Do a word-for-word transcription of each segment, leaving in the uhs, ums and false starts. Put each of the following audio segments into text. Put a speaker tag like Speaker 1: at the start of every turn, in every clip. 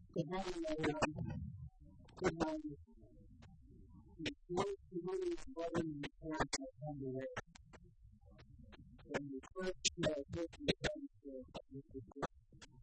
Speaker 1: So how do I, um, put my, what is the really important point I come to work? And the first, uh, person that comes to, is the first.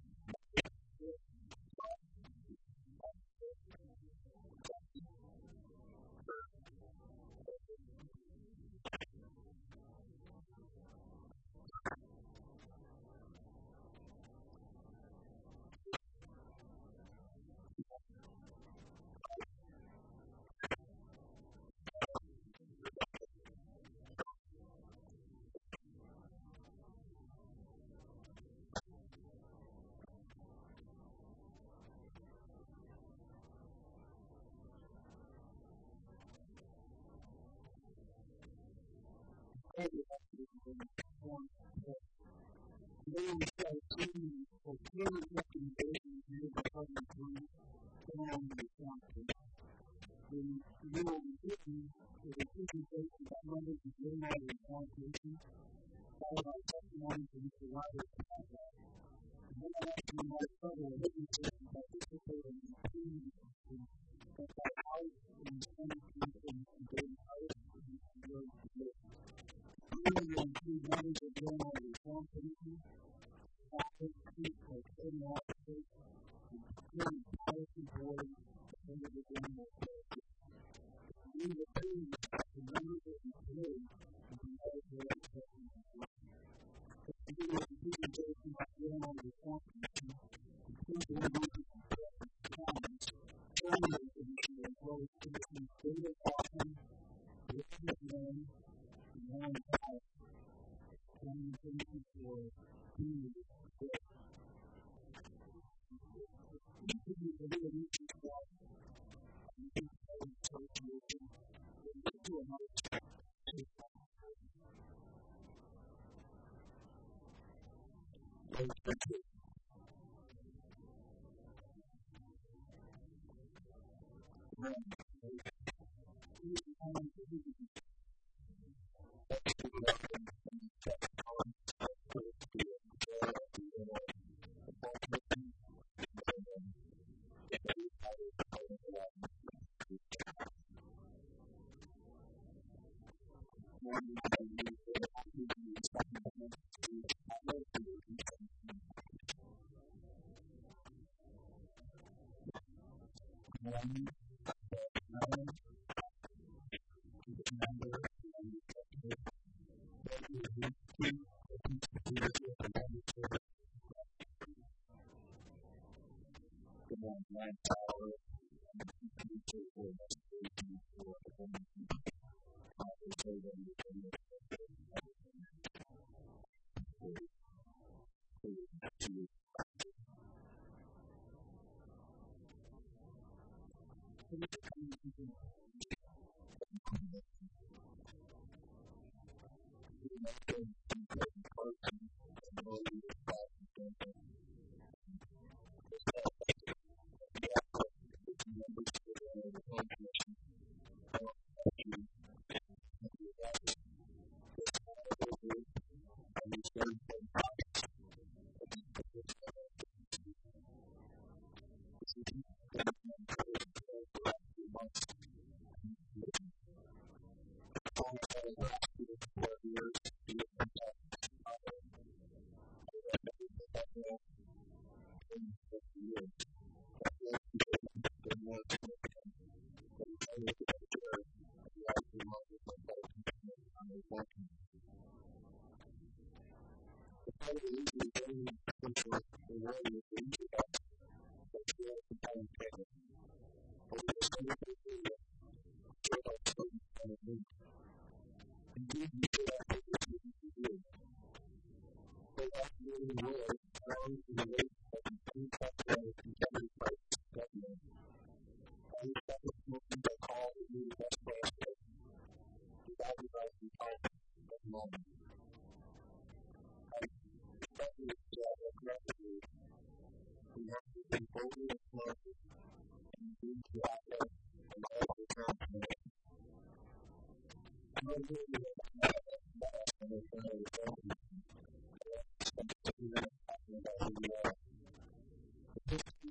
Speaker 1: Then we start seeing or hearing recommendations made by other groups around the country. When you know the written is a presentation that runs the journal of quantitation, followed by testimony from the providers about that. And then after you might cover a written session participate in the team that by house and twenty people and daily house and work together. Really include members of journal of quantitation, office, or training officers, and security policy board, and the journal of quantitation. We will do the members of the committee and the other board sessions as well. The video of the presentation by journal of quantitation includes the members of the comments, journal of the as well as citizens' data often, written again, and one out, and information for community support. Each of you will be a new support, and you can tell the association that you do another step to the thank you.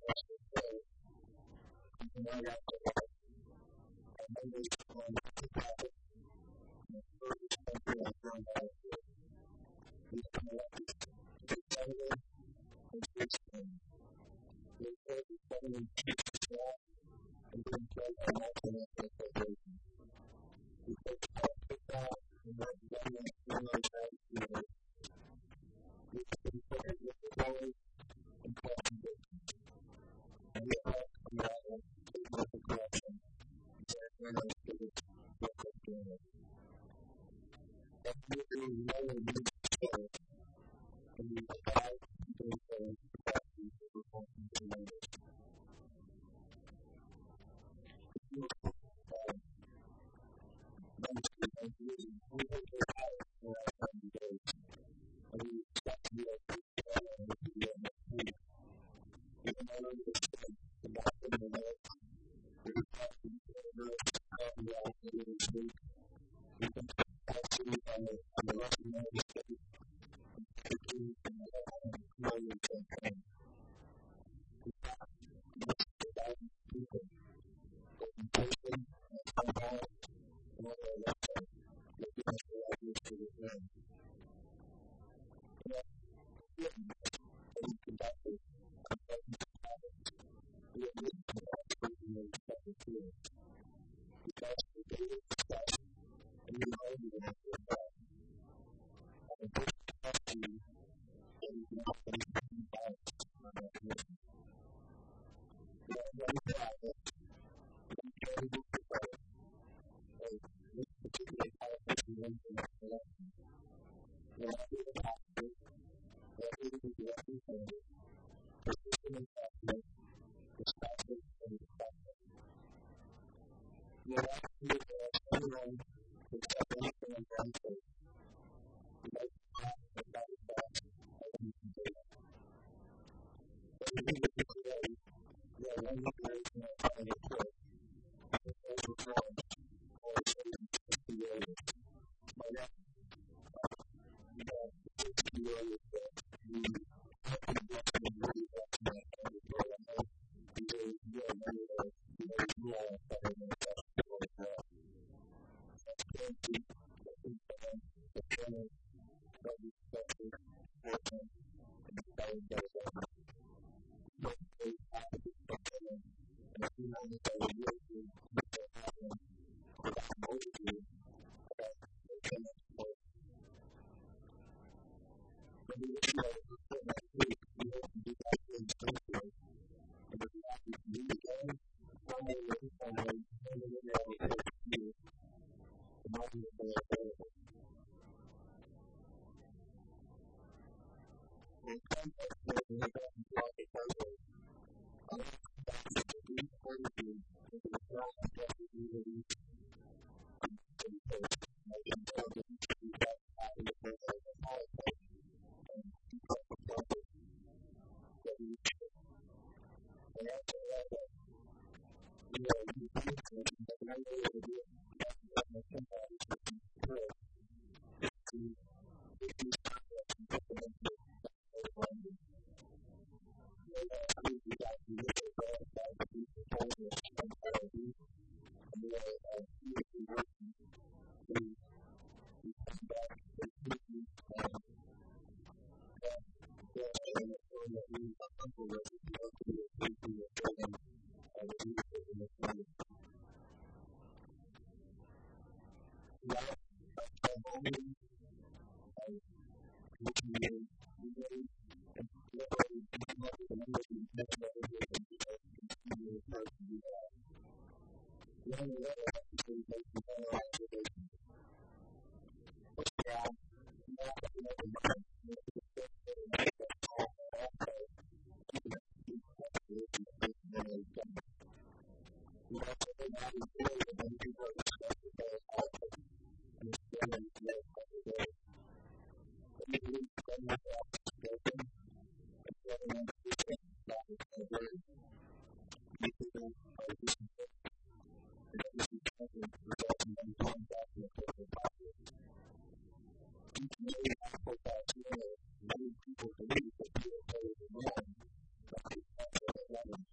Speaker 1: Many people believe that they are better than man, but they can't get it done.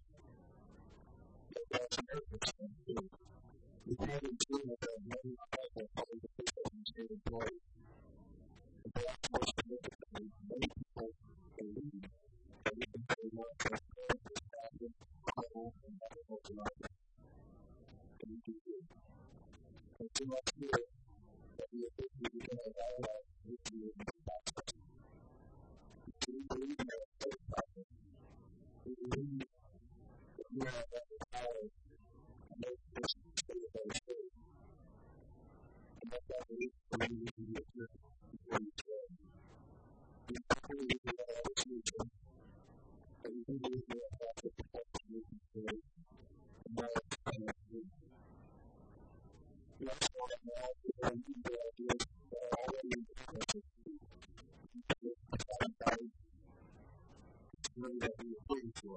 Speaker 1: having seen that there are many people probably the people in the state employees. And perhaps most significantly, many people believe that we can pay more transparent, responsive, credible, and ethical life. And we do this. And so much here that we are thinking we can have our life with you in the process. We believe in our faith process. We believe that we are at the power to make this state of our state. And that's why we believe we can be a good before you today. We believe we have our future. And we believe we have our protection we can today. And now it's time to do. We also want to know that we need the ideas that are already in the process. We can find out really that we are waiting for.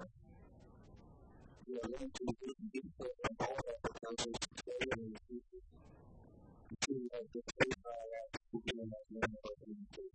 Speaker 1: We are going to do input on all of our proposals today and in the future. We have to pay by our lives to be in that one of our communities.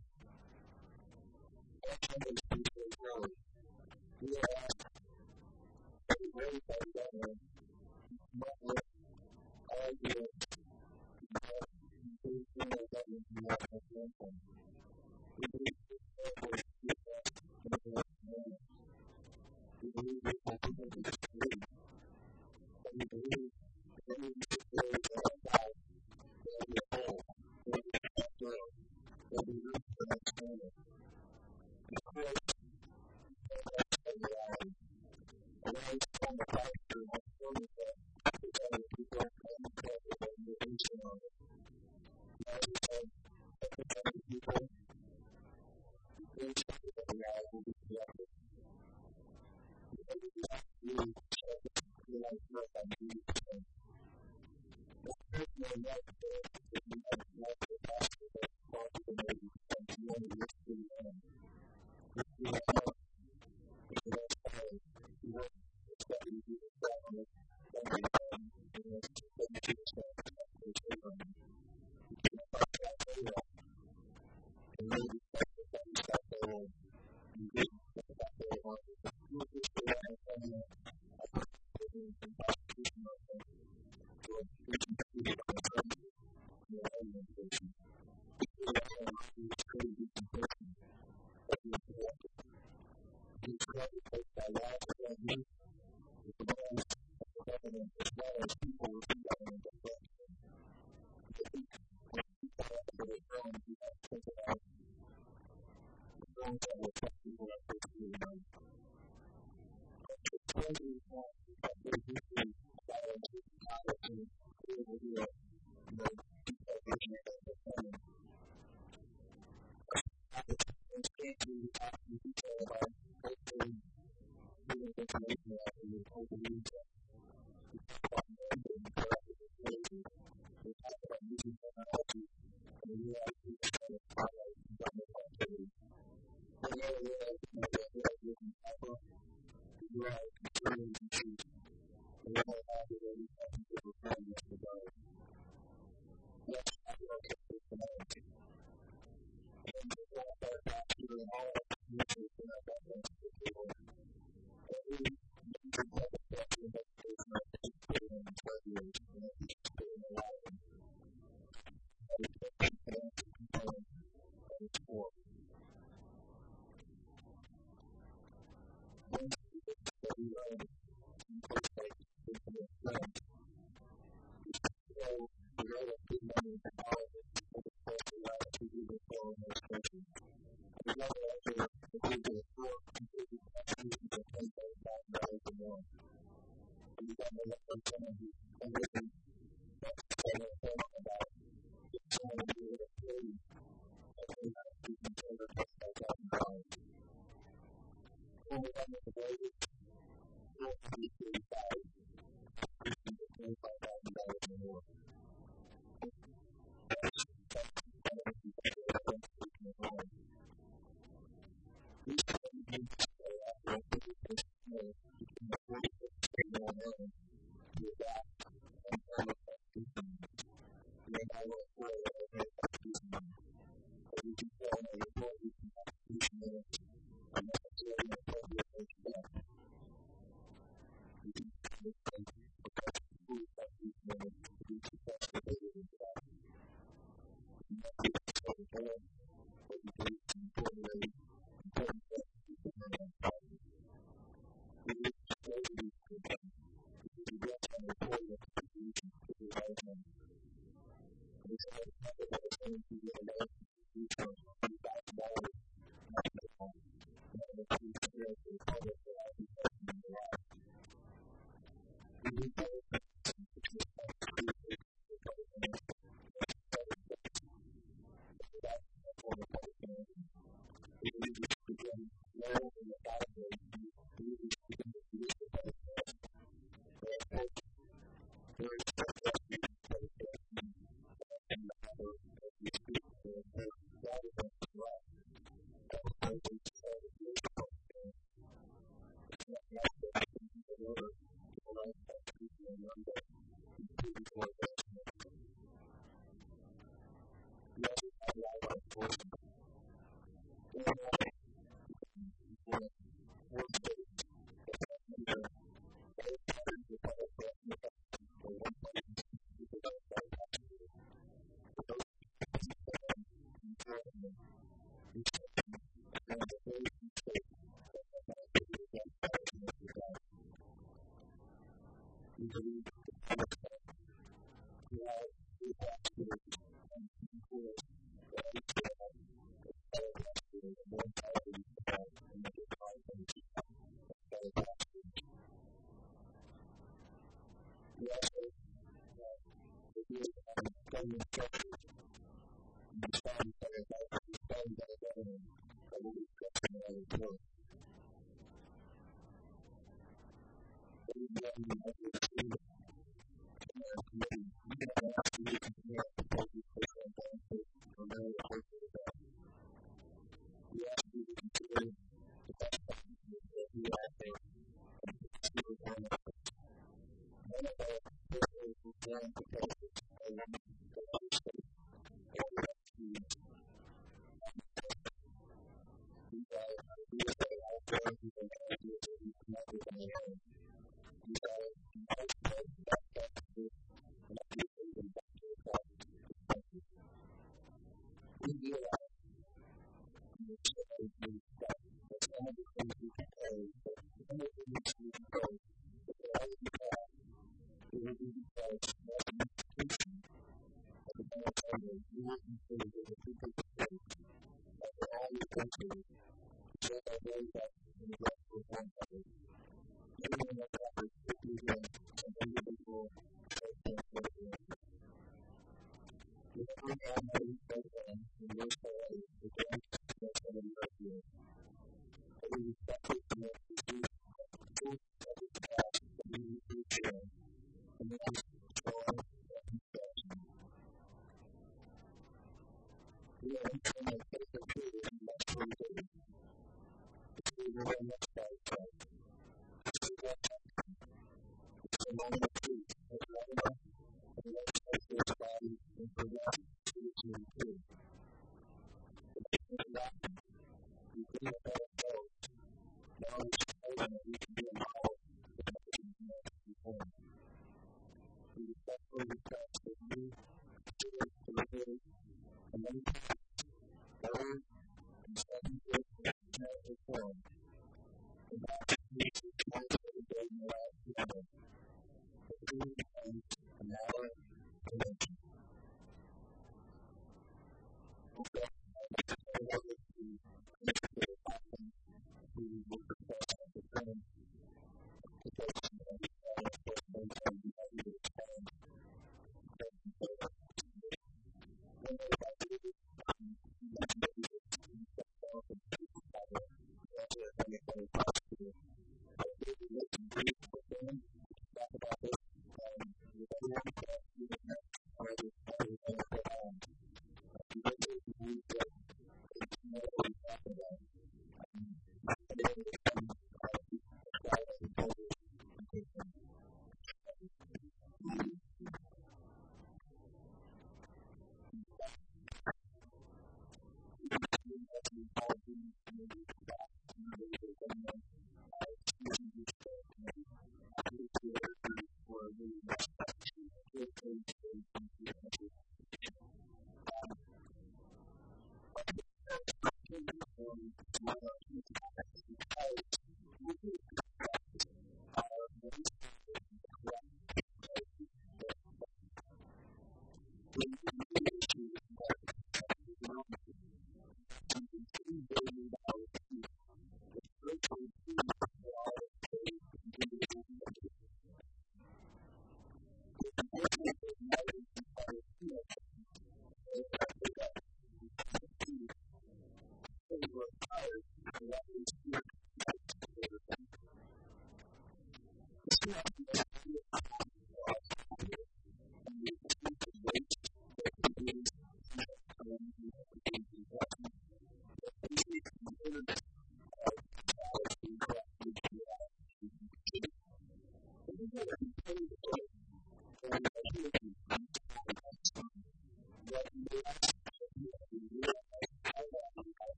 Speaker 1: Our Sunday speech is growing. We are asked that we verify that one, not with our ideas, but include in our government and not as one thing. We believe this therefore is the best in the best manner. We believe we can do what we disagree. But we believe that we can do what we are about. That we are whole. That we are not thorough. That we root for that standard. And of course, that's the reality. And I was on the factor of my story that other people are coming to tell me about the reason on it. Now we have other people who think that the reality will be corrected. And we have to really check it to realize what I need to say. The first thing I like to say is that we have to like the pastor that calls the lady and she only looks to the end. If we have help, if we have time, we work with that we do the family, that we have, you know, that we do the stuff that we do on them. We can talk about very well. And really respect the family stuff they own. We do the stuff they own. We do the stuff they own. I think we're doing some prosecution on them. So we can do it on the family and our organization. We do that on the crazy person that we have collected. We collect it both by law and by youth, with the bonds of the government, as well as people within government that collect them. I think when people have to go wrong, we have to think about the wrongs that will affect people that personally know. The story is not that very deeply about our different topics and clear the real, you know, detailed version of the family. At the time, we talk in detail about hopefully giving information out and we'll hopefully use that. We talk about memory and corrective ability. We talk about using technology and we realize we can try to highlight and dominate activity. We know we realize we can get rid of using Apple. We realize we can really use and we're all happy that we have people who are trying to provide. Let's talk about technology. And we want our pastor and all our communities and our governments to the table. And we need to have a better investigation of the people in the twelve years and the people in the life. And we take the financial component of its work. One of the things that we learned in first place is from a friend. We know we know that good money is powerful over the course of life to do the following illustration. We know that after the people of four completely contributions of ten thousand dollars or more. And we don't know what those someone who's convicted that's what I'm talking about. If someone who is a employee that's only not speaking to over twenty-five thousand dollars. When we come with the wages, we'll see thirty-five speaking to twenty-five thousand dollars or more. That's that's kind of the better than speaking of home. These are the things that are after a pretty close to know you can afford to stay on own to adapt and find a constitution. We are not all for it or no constitution. But we can tell no report we can constitution is and that's really an appropriate way to go. We can make them because we constitution is to be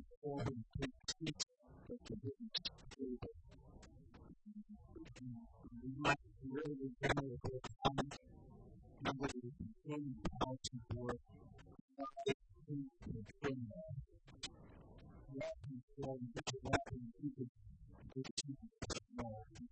Speaker 1: all the things that you didn't do. We might really know that I'm not in how to work, not in the thing that what you feel, what you do, what you know.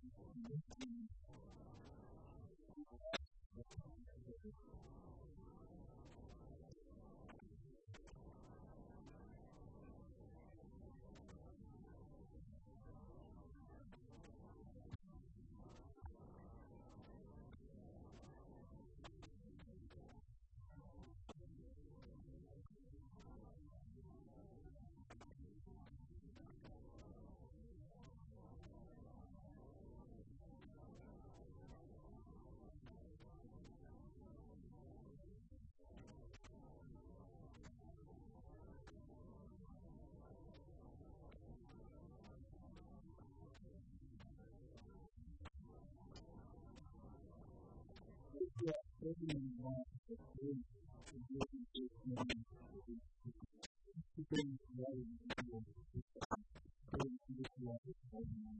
Speaker 1: Yeah, everyone wants to do to really just know the things that you do. So you just want to tell them.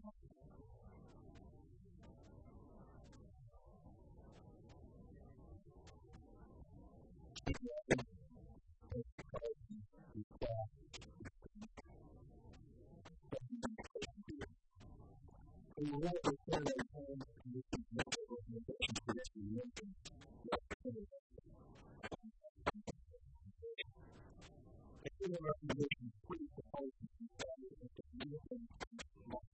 Speaker 1: And you have to say that time to this is not the organization that you mentioned. I feel like our position is pretty supposed to be started at the beginning of the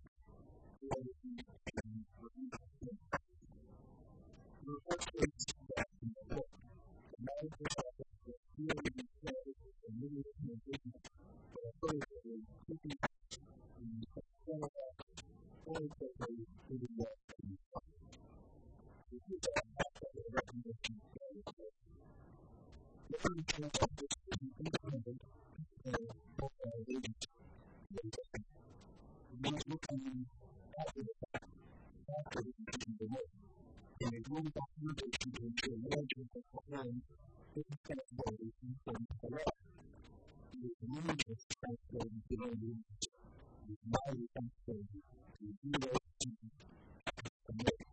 Speaker 1: the first place that in the book, the manager of the field of service and leadership in business, but I first was keeping the center of always that they really want to be fun. We do that after the recognition of service. The first thing that this is independent and organization. We're looking after the fact, after the beginning of the work. And a room documentation into a management of the home is accessibility from the left. The community is translated to the room. The value translated to zero to the next.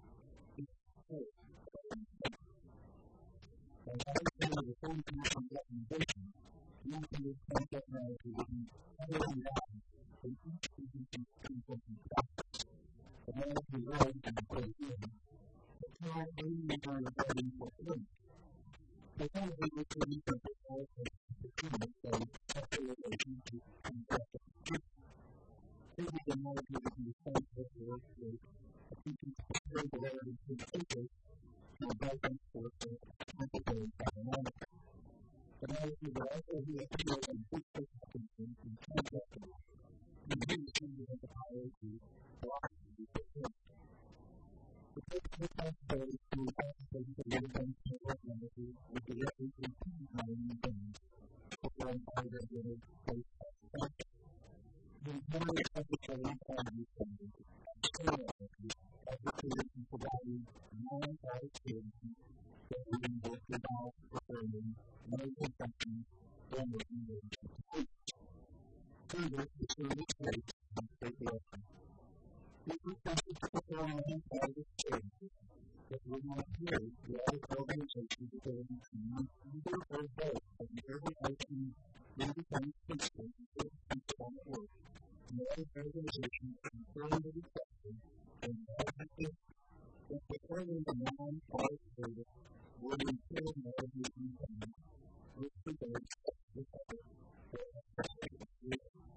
Speaker 1: And having been the same condition recommendation, using this concept manager will be utterly wrong in each position consulting practice. The manager learns and goes in. Now, only are regarding for them. The one who is the leader of all of the kingdom says, after relation to conduct of the truth. Maybe the manager will be responsible for work with a teaching very related to the papers to a guidance for the necessary by the manager. The manager will also be appeared in big circumstances and transactions. The ministry has the power to block the performance. The first responsibility to the participants of the event and organizers will be every eighteen time in things before an order is placed at the center. The employer secretary of the standard and co-organizers advocated in providing non-audit services that will be both without performing no consumption or making arrangements to teach. Further, the service rates and state election. It requested to perform non-audit services that would not appear to audit organizations ability to use either or both of the every I T independent principles of on the work. No organization confirmed the requested and advocate that performing the non-audit service would entail management income with regards to the public or the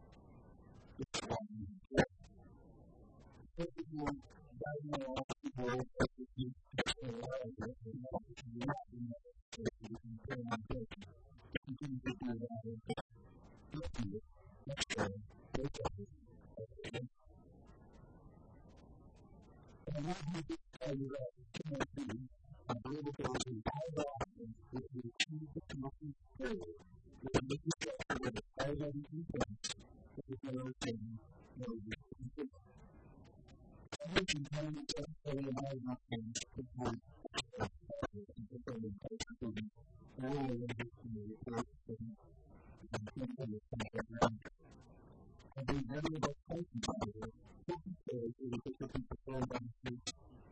Speaker 1: Everyone right now is very effective and reliable and not to be not in the safety and implementation. Continue to do that and thank you. Next time, take care. And I want to tell you that Timothy, I believe it was in five options that we achieve the commitment period with a mission structure with a already in place that is no change, no use. We can tell you that they are not going to support and performing culture earlier in the report and continue to many of us places out there, fifty stories where we pick up people throwing down the street.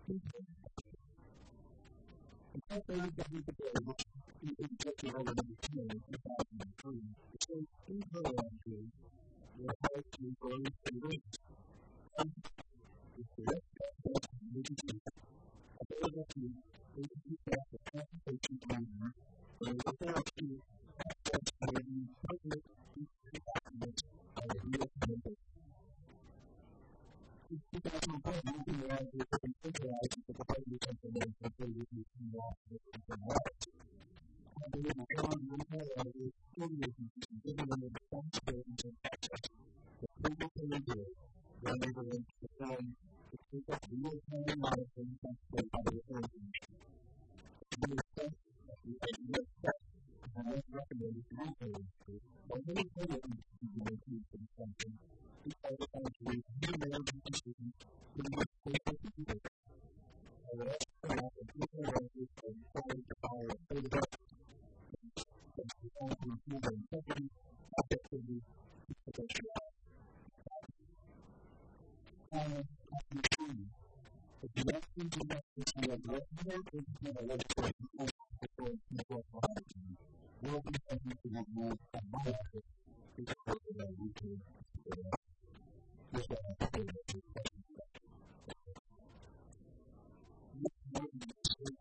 Speaker 1: In fact, there is a week ago, which is executive order number ten in two thousand three, it says in her entry, the house is going to reach the direct access to the available to agency staff for transportation management, and is referred to access to the public documents by the U S member. In two thousand ten, moving around to the centralized with the public information for the U S law and rights. I believe the current retail is still using given them the responsibilities and access to previously reviewed, when they were in the form to keep up the U S monitoring transport by the authorities. We expect that the U S steps and those recommended to retailers are many programs to be reviewed for the country because the country is new management decisions to the U S state of the U S. I would ask for that the people workers are required to follow a state of effort and to find to improve their integrity, objectivity, and professionality. And the tree. If you ask me to make this more recognized, this is not a legislation for the network behind you. We'll be something to have more of my effort to support the way we can do that. This is what I'm saying. This is what I'm saying.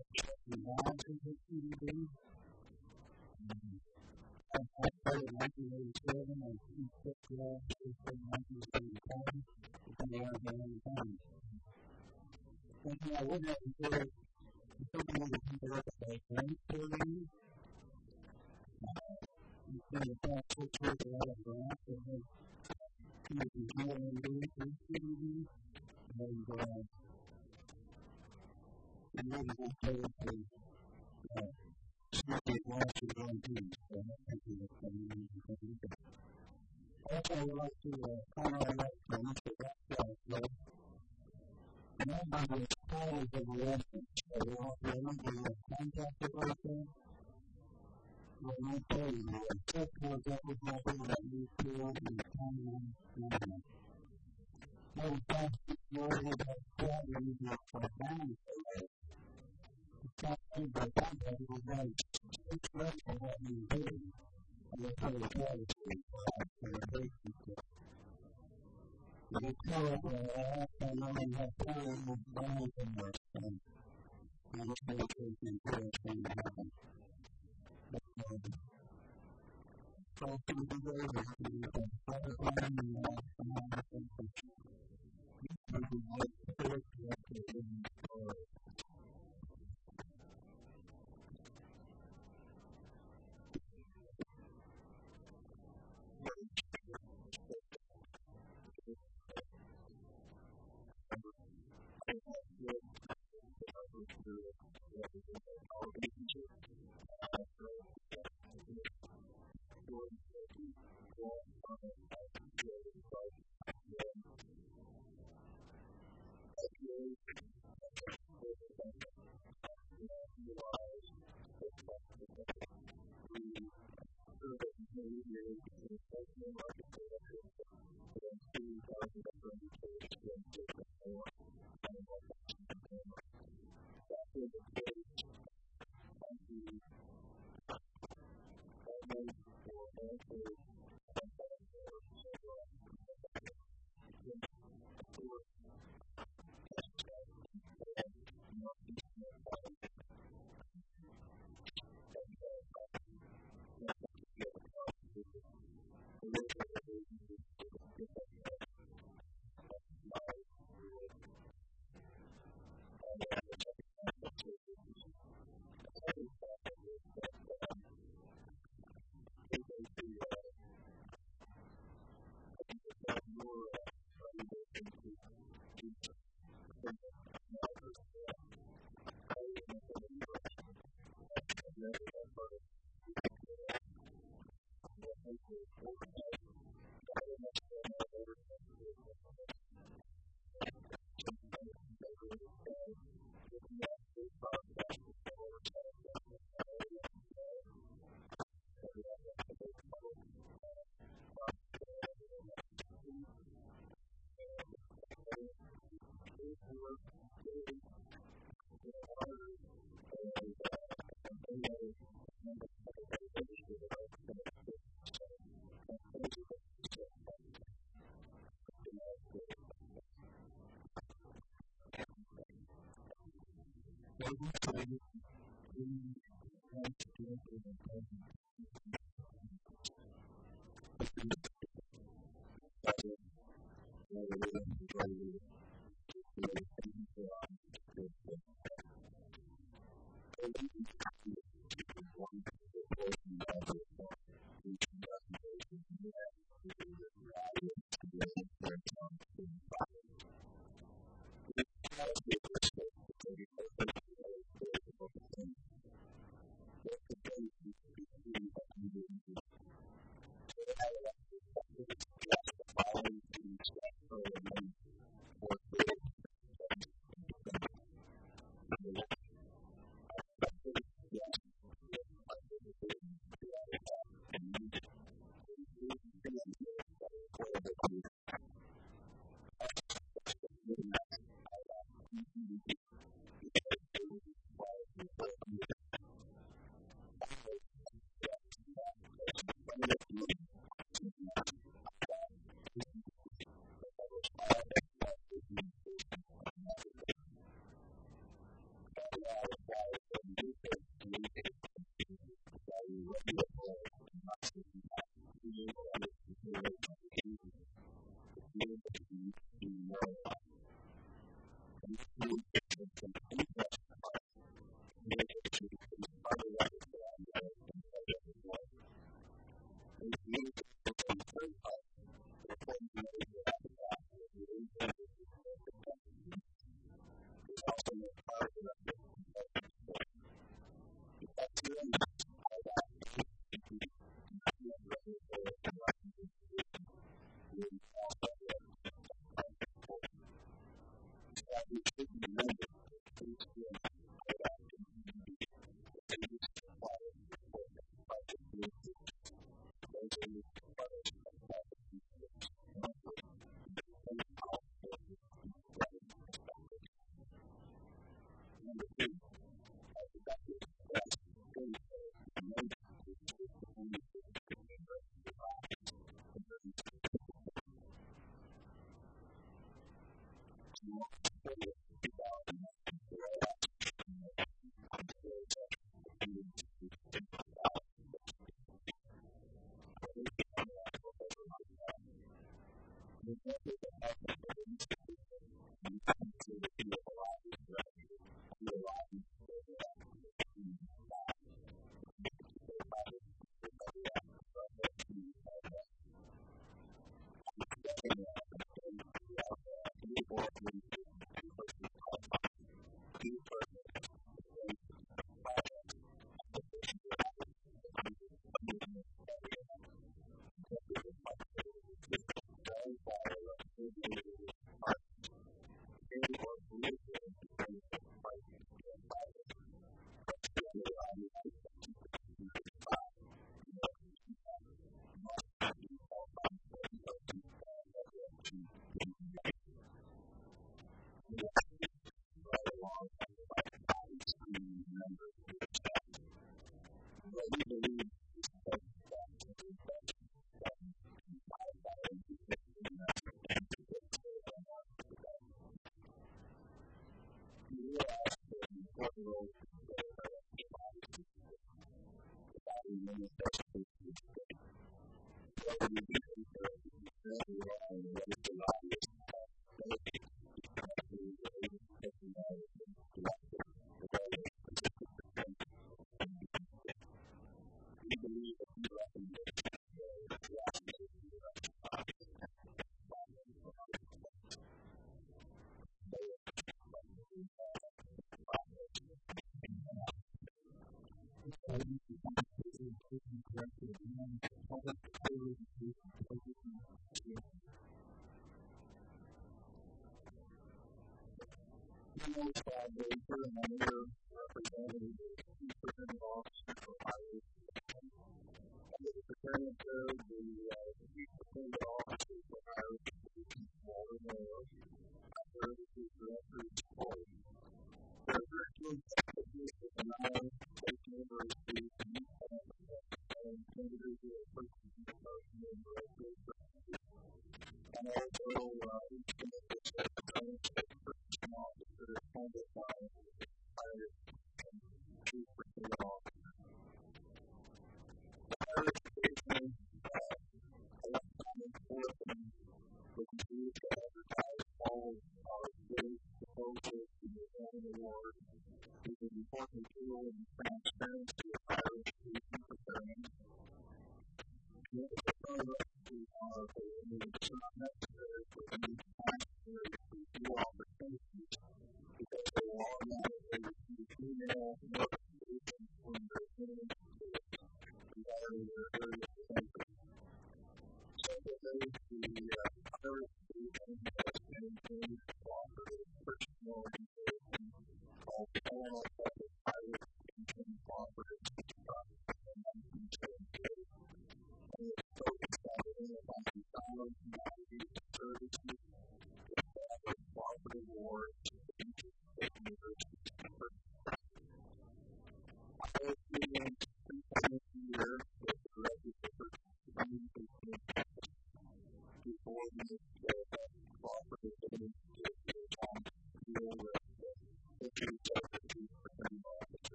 Speaker 1: lives in the C D B. I started in nineteen eighty-seven and he took that in nineteen seventy-seven. It's been around for a long time. Something I would have enjoyed is something that we can look at our grandchildren. It's been the past six years a lot of grants that have come to the G M D through C D B. And uh, I'm really excited to uh, see these lives are going to be. So thank you for coming in and coming in. Also, I would like to uh, comment on that for Mister Rothschild. And I'm on the college of the residents. So we'll have to remember the contact about them. Well, let me tell you, the tech was that was not able to move forward in the timeline movement. So the past six years, we've had problems with our family. It's not only by contact, we've had six months of what we did. And that's how the college was for the relationship. And it's so that I have to know and have time with both of us. And it's going to take encouragement to happen. But, um, so it's going to be very risky. You can start a plan and you have to have a thinking. You can be like the first director in the story.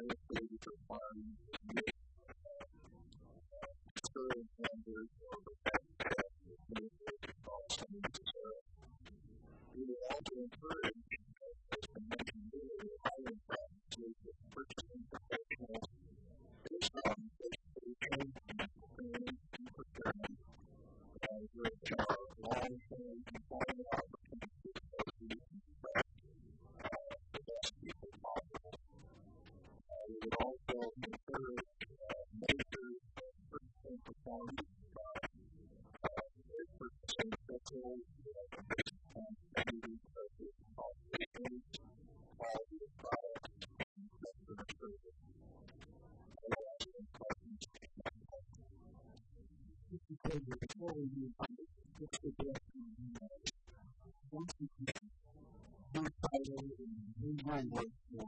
Speaker 1: is requiring current members or the fact that the community also needs to we will also encourage, as I mentioned earlier, hiring practices with purchasing professionals based on basically training and procurement as which are long-term employment opportunities that we can attract the best people possible. Uh, we would also encourage uh, measures of purchasing performance by uh, purchasing officials uh, based on activities such as cost savings, quality of products, and customer service. Otherwise, any questions? Before we move on, just to get once we can do title and new language for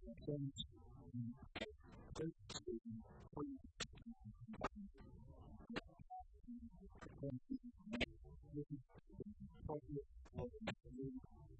Speaker 1: things in purchasing for you to this is appropriate for the community.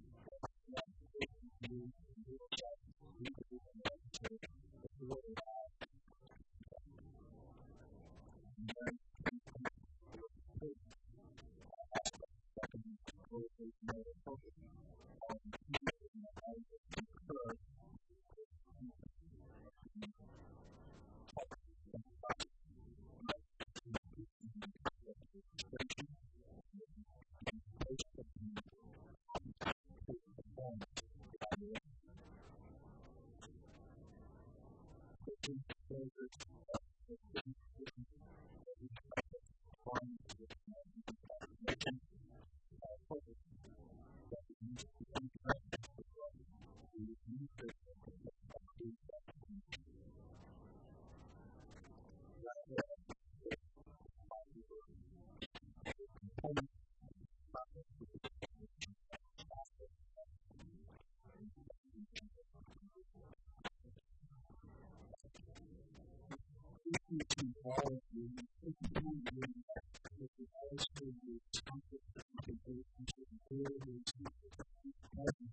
Speaker 1: All of you, if you don't do that, if you always feel your comfort, you can do it, you can do it, you can do it,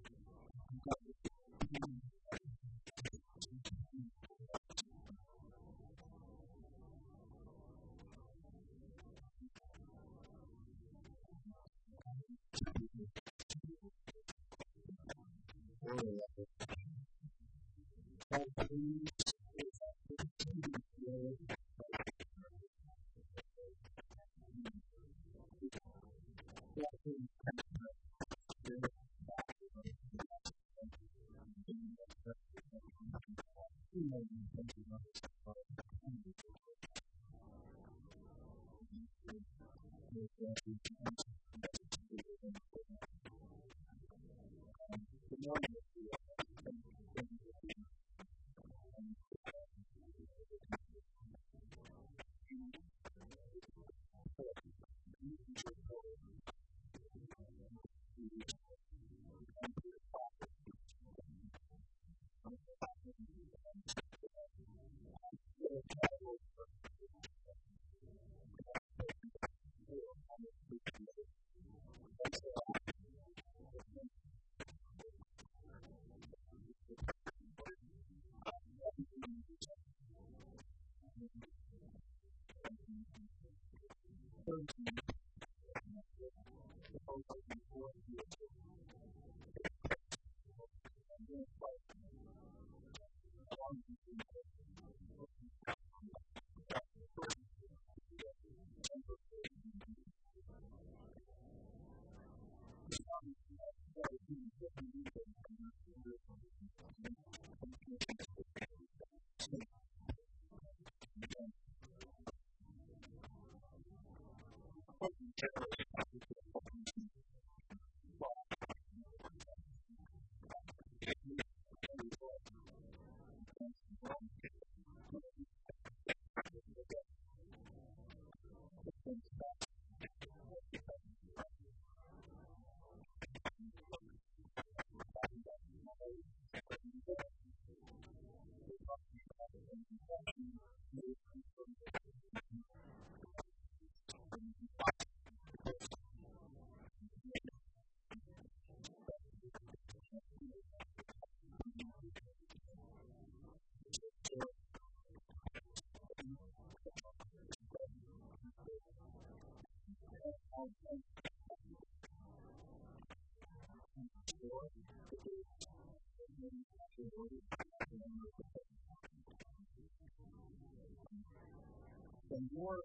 Speaker 1: the more,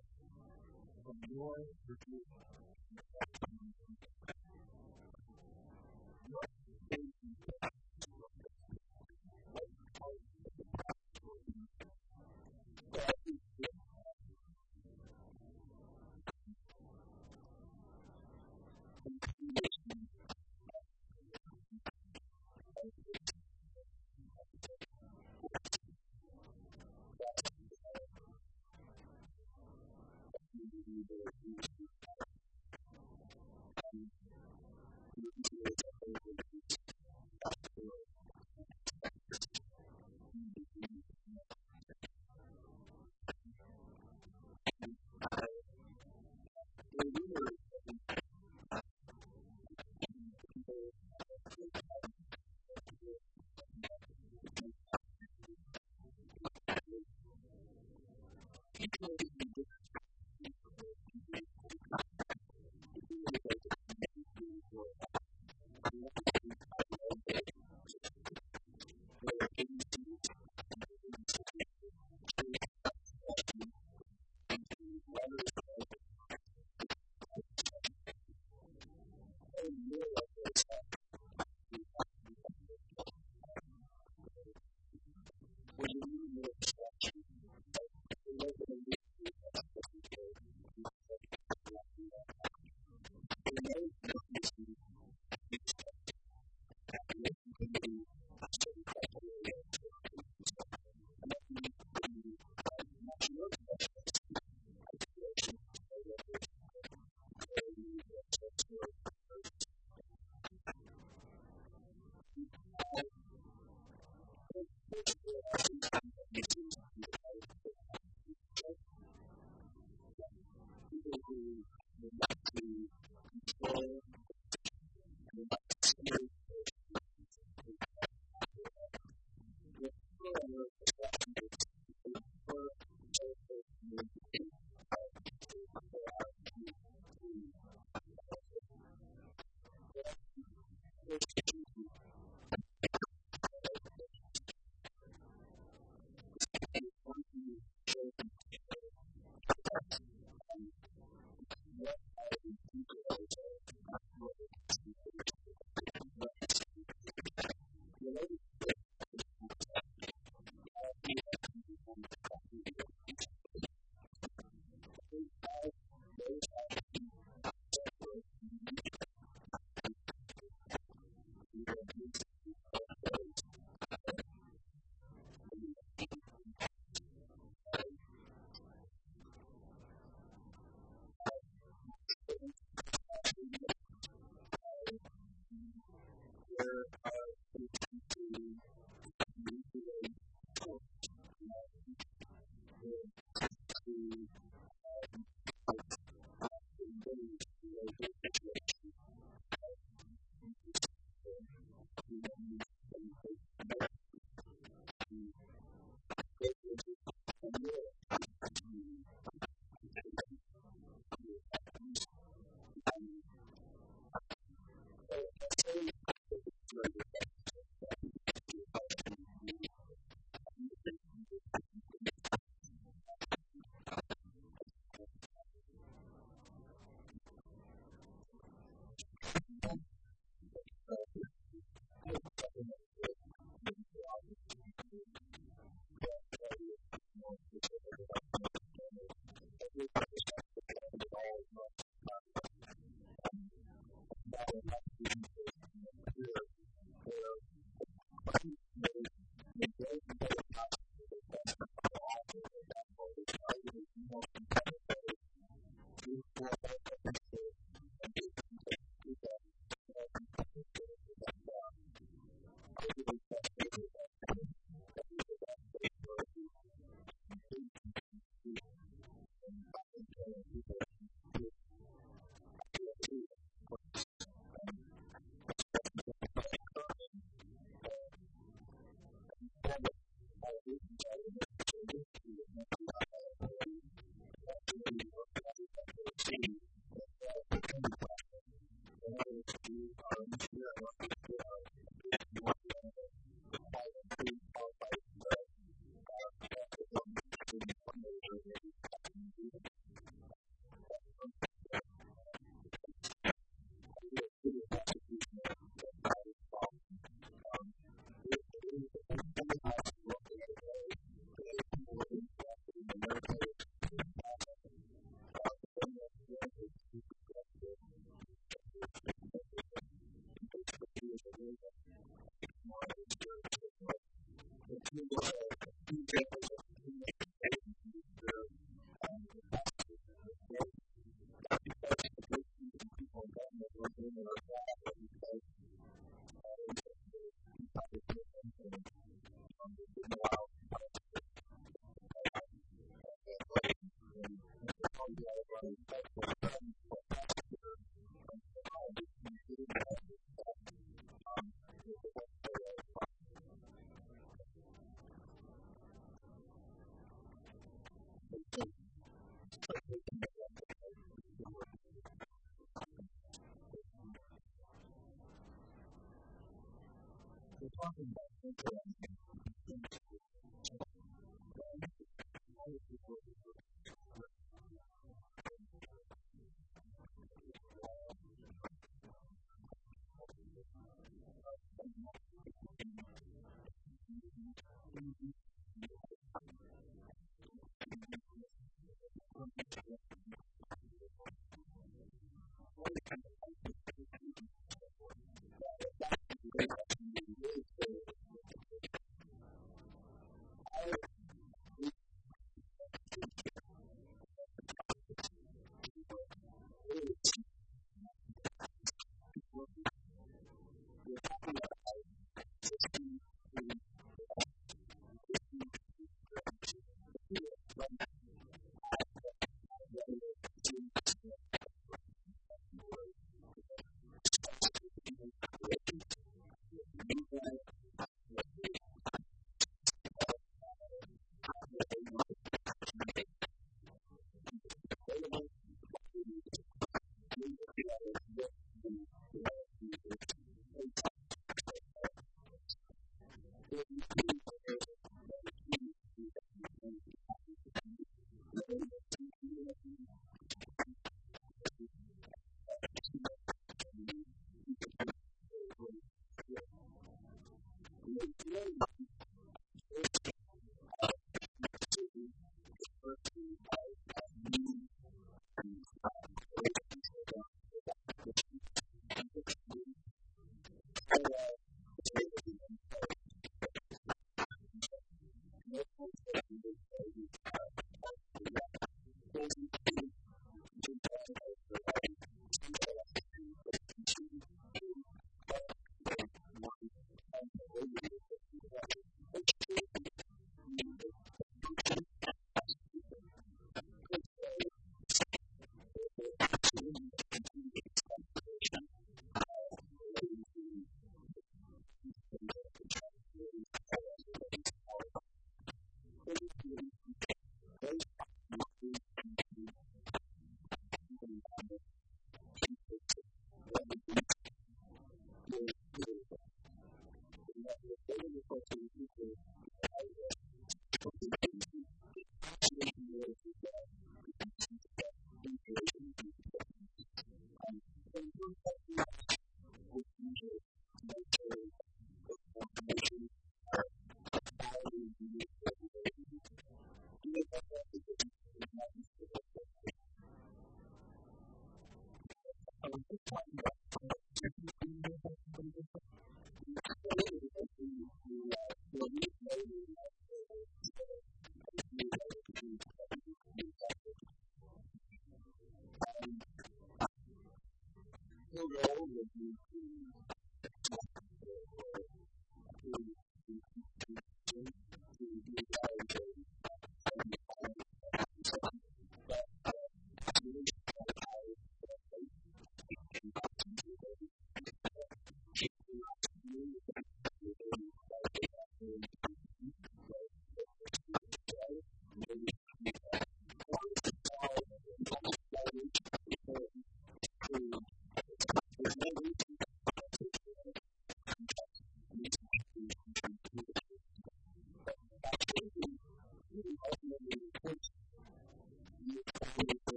Speaker 1: the more review.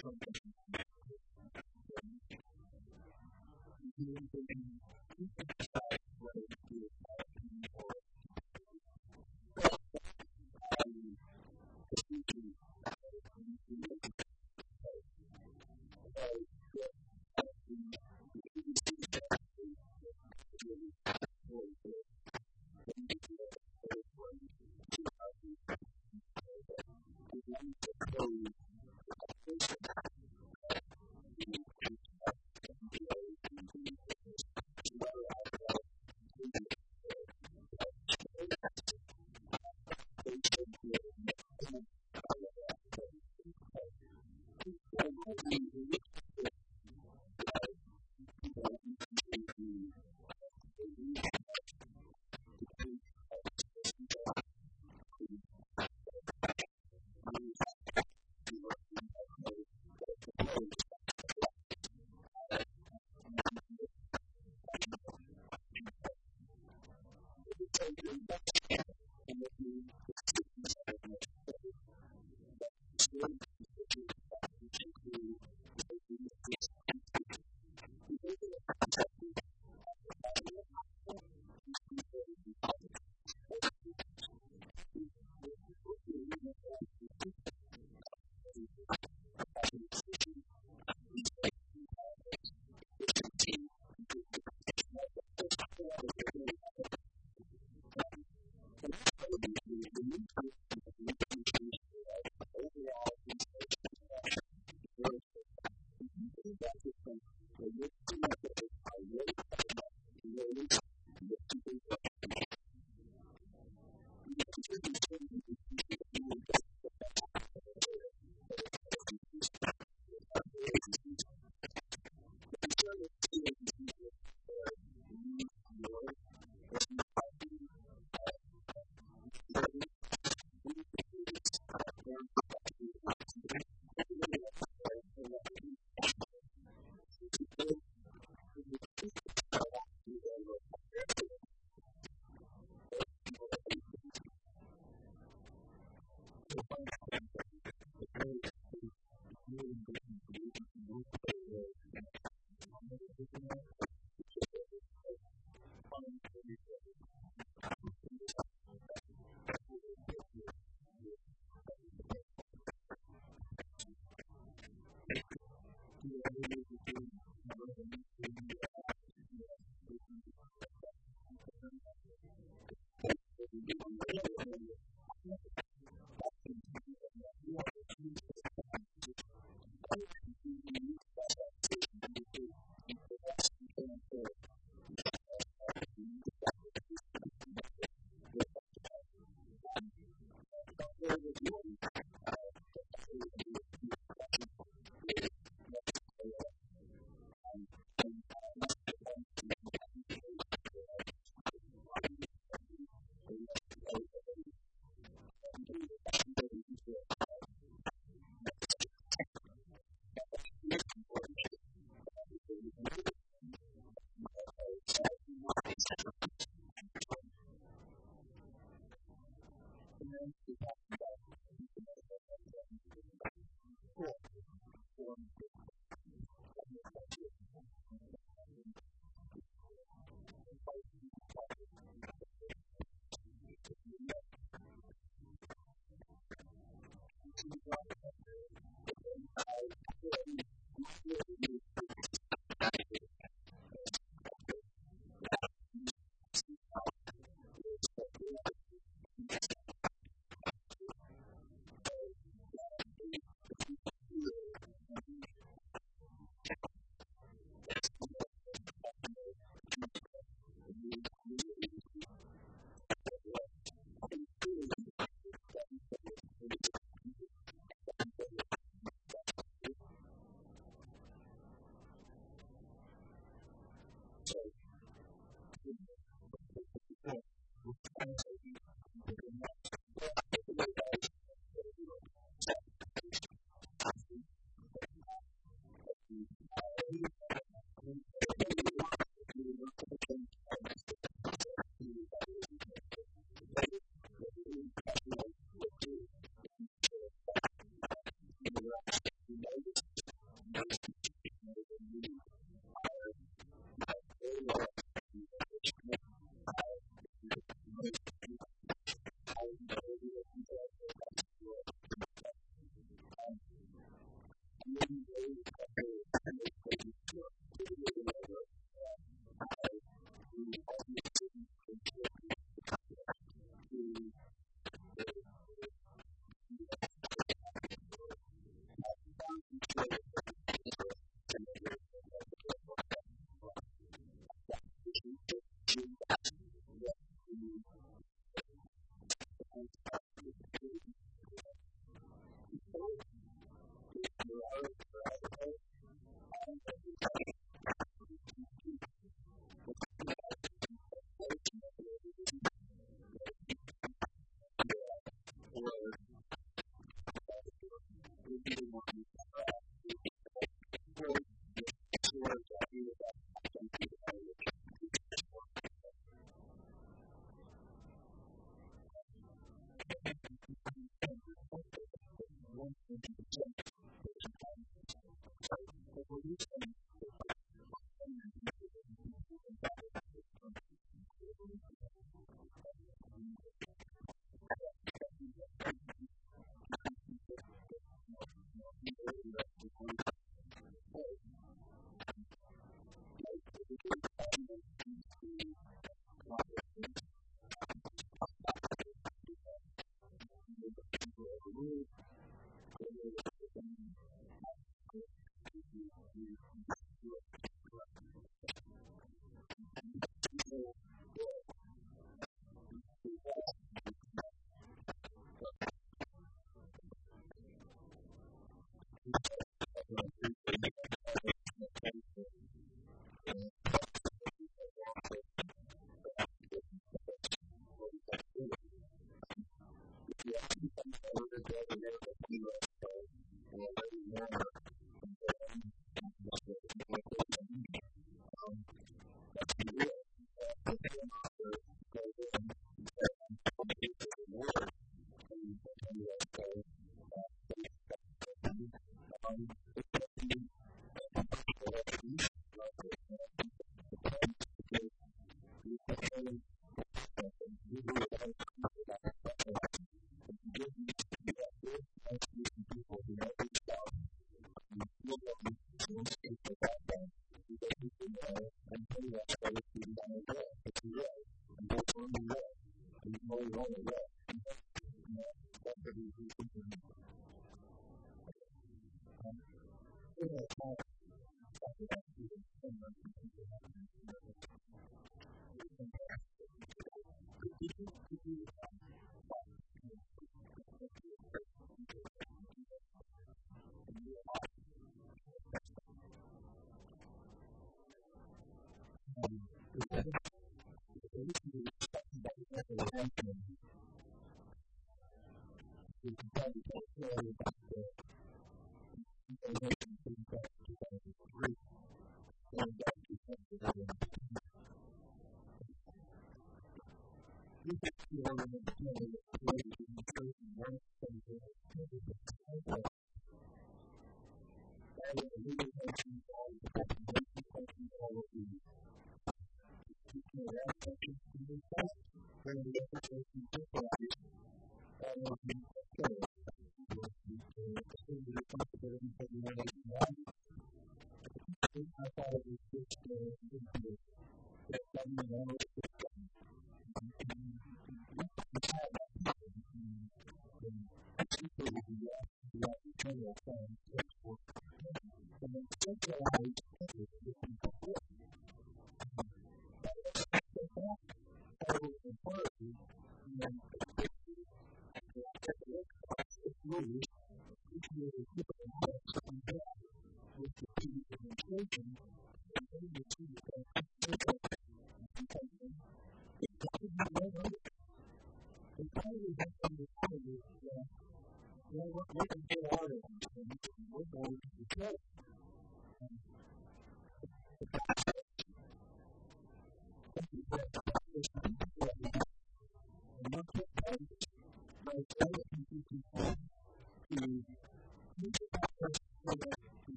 Speaker 1: Thank you.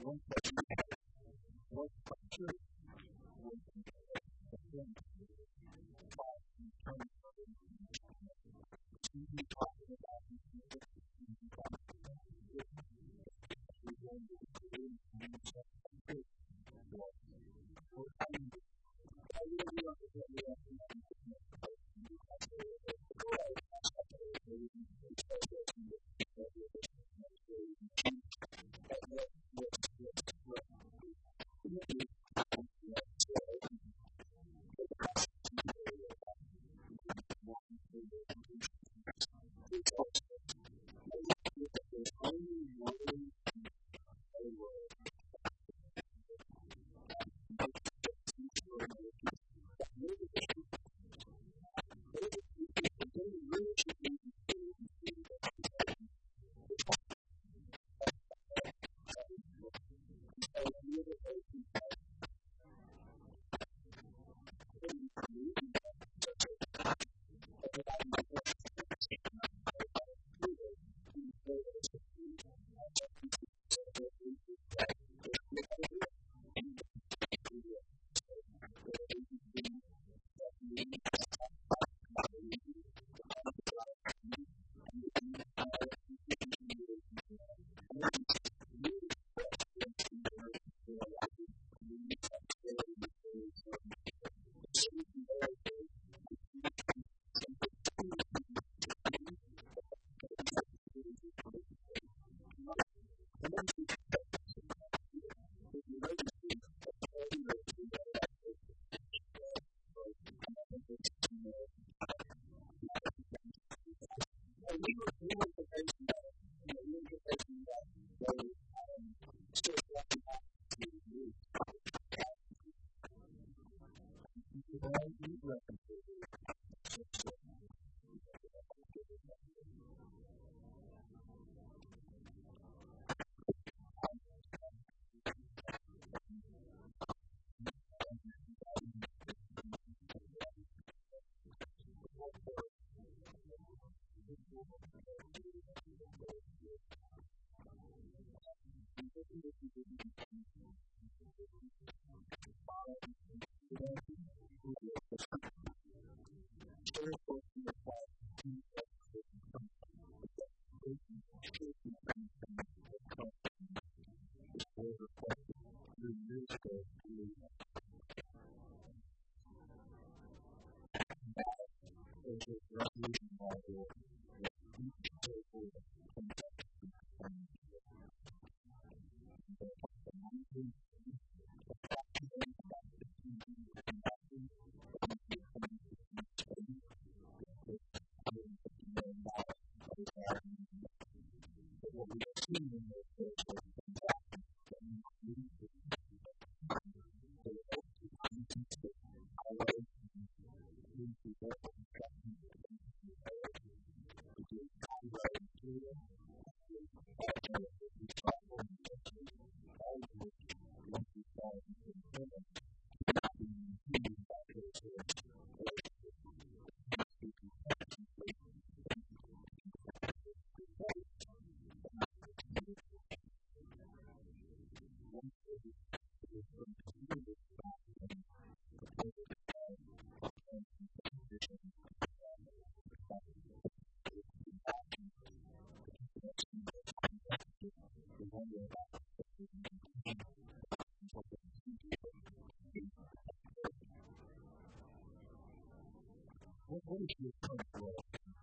Speaker 1: What, what is your current role?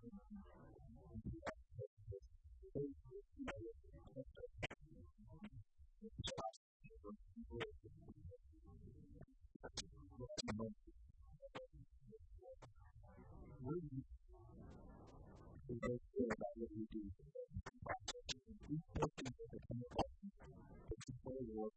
Speaker 1: What do you feel about what you do? Each person has a kind of it's a whole work.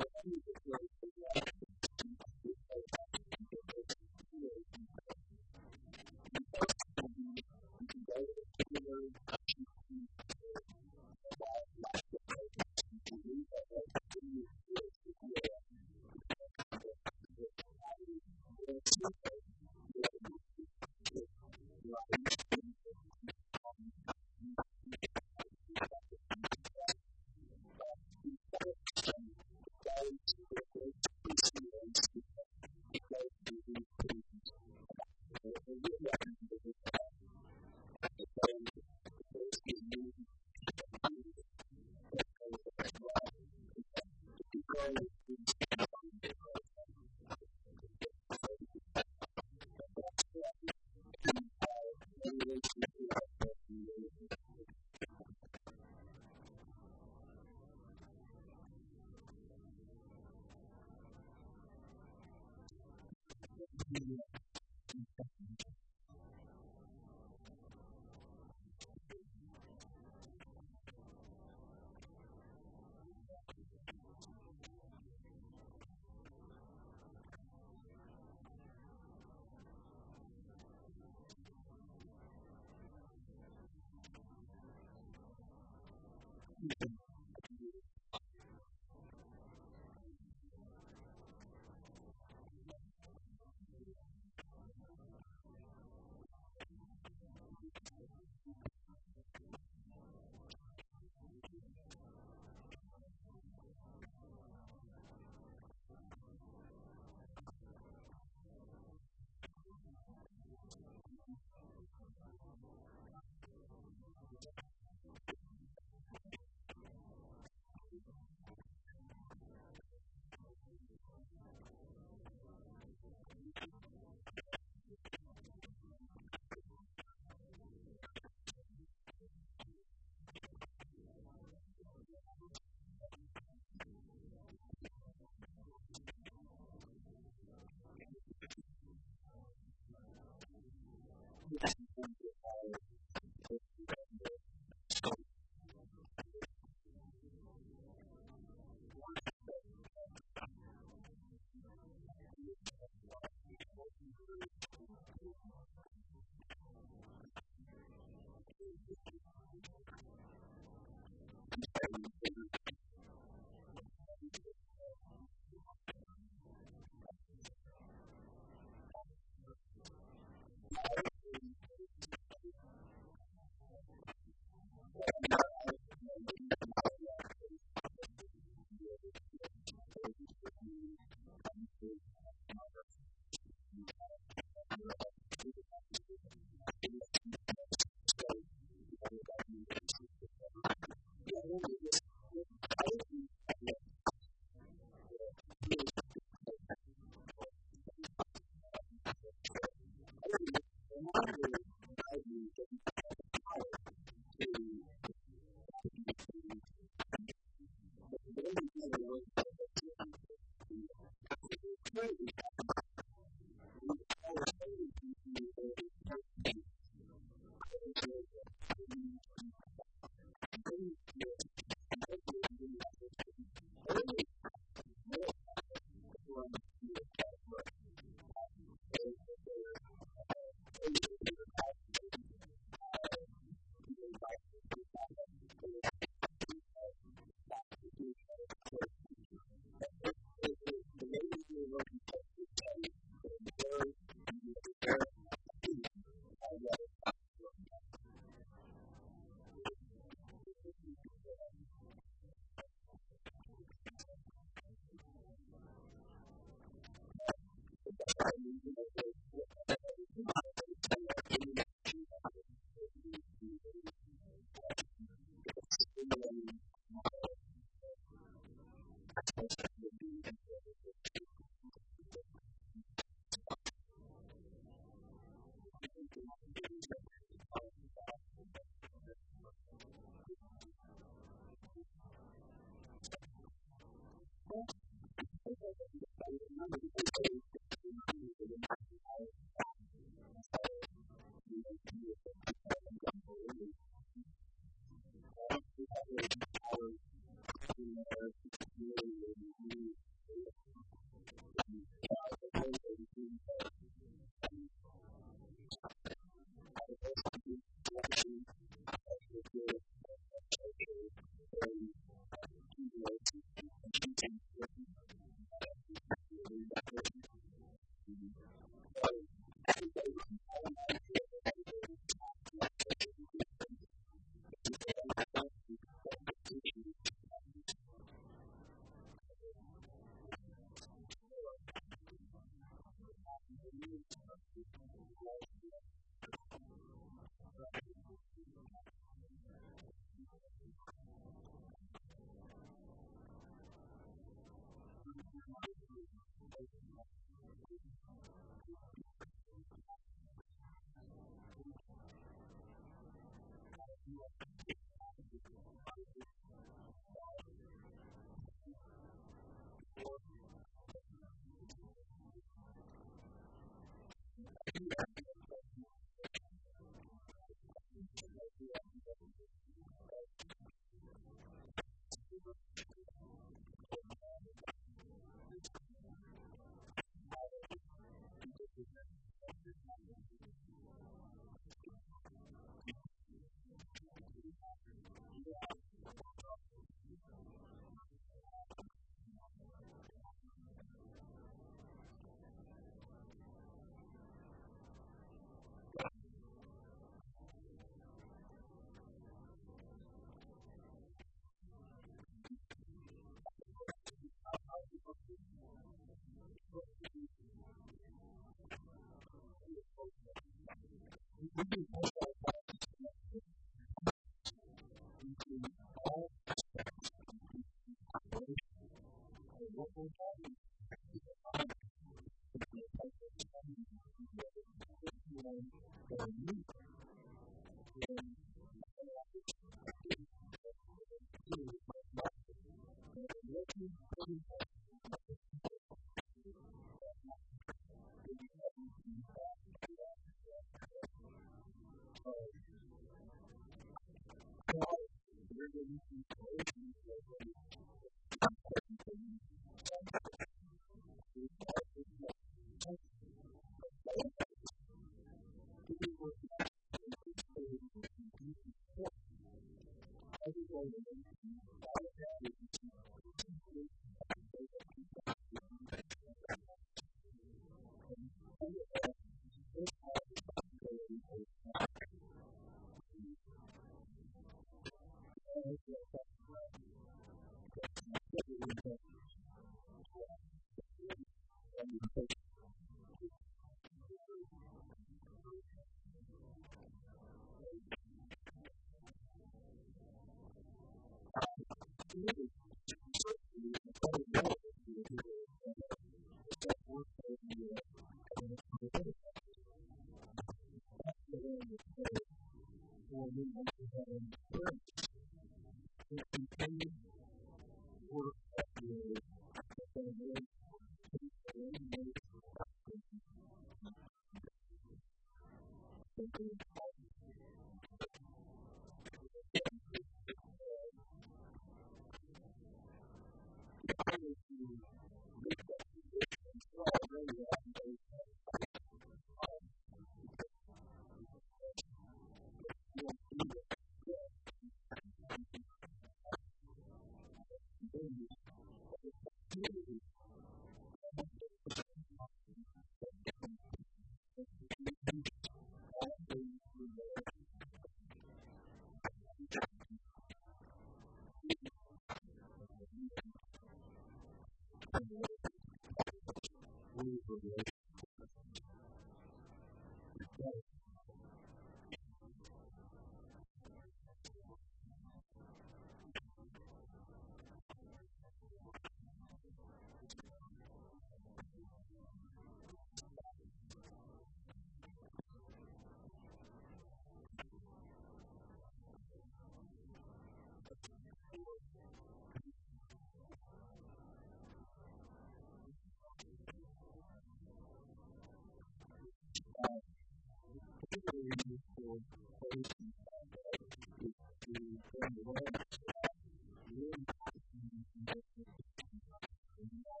Speaker 1: particularly useful place in is to bring awareness to that really interesting investment in that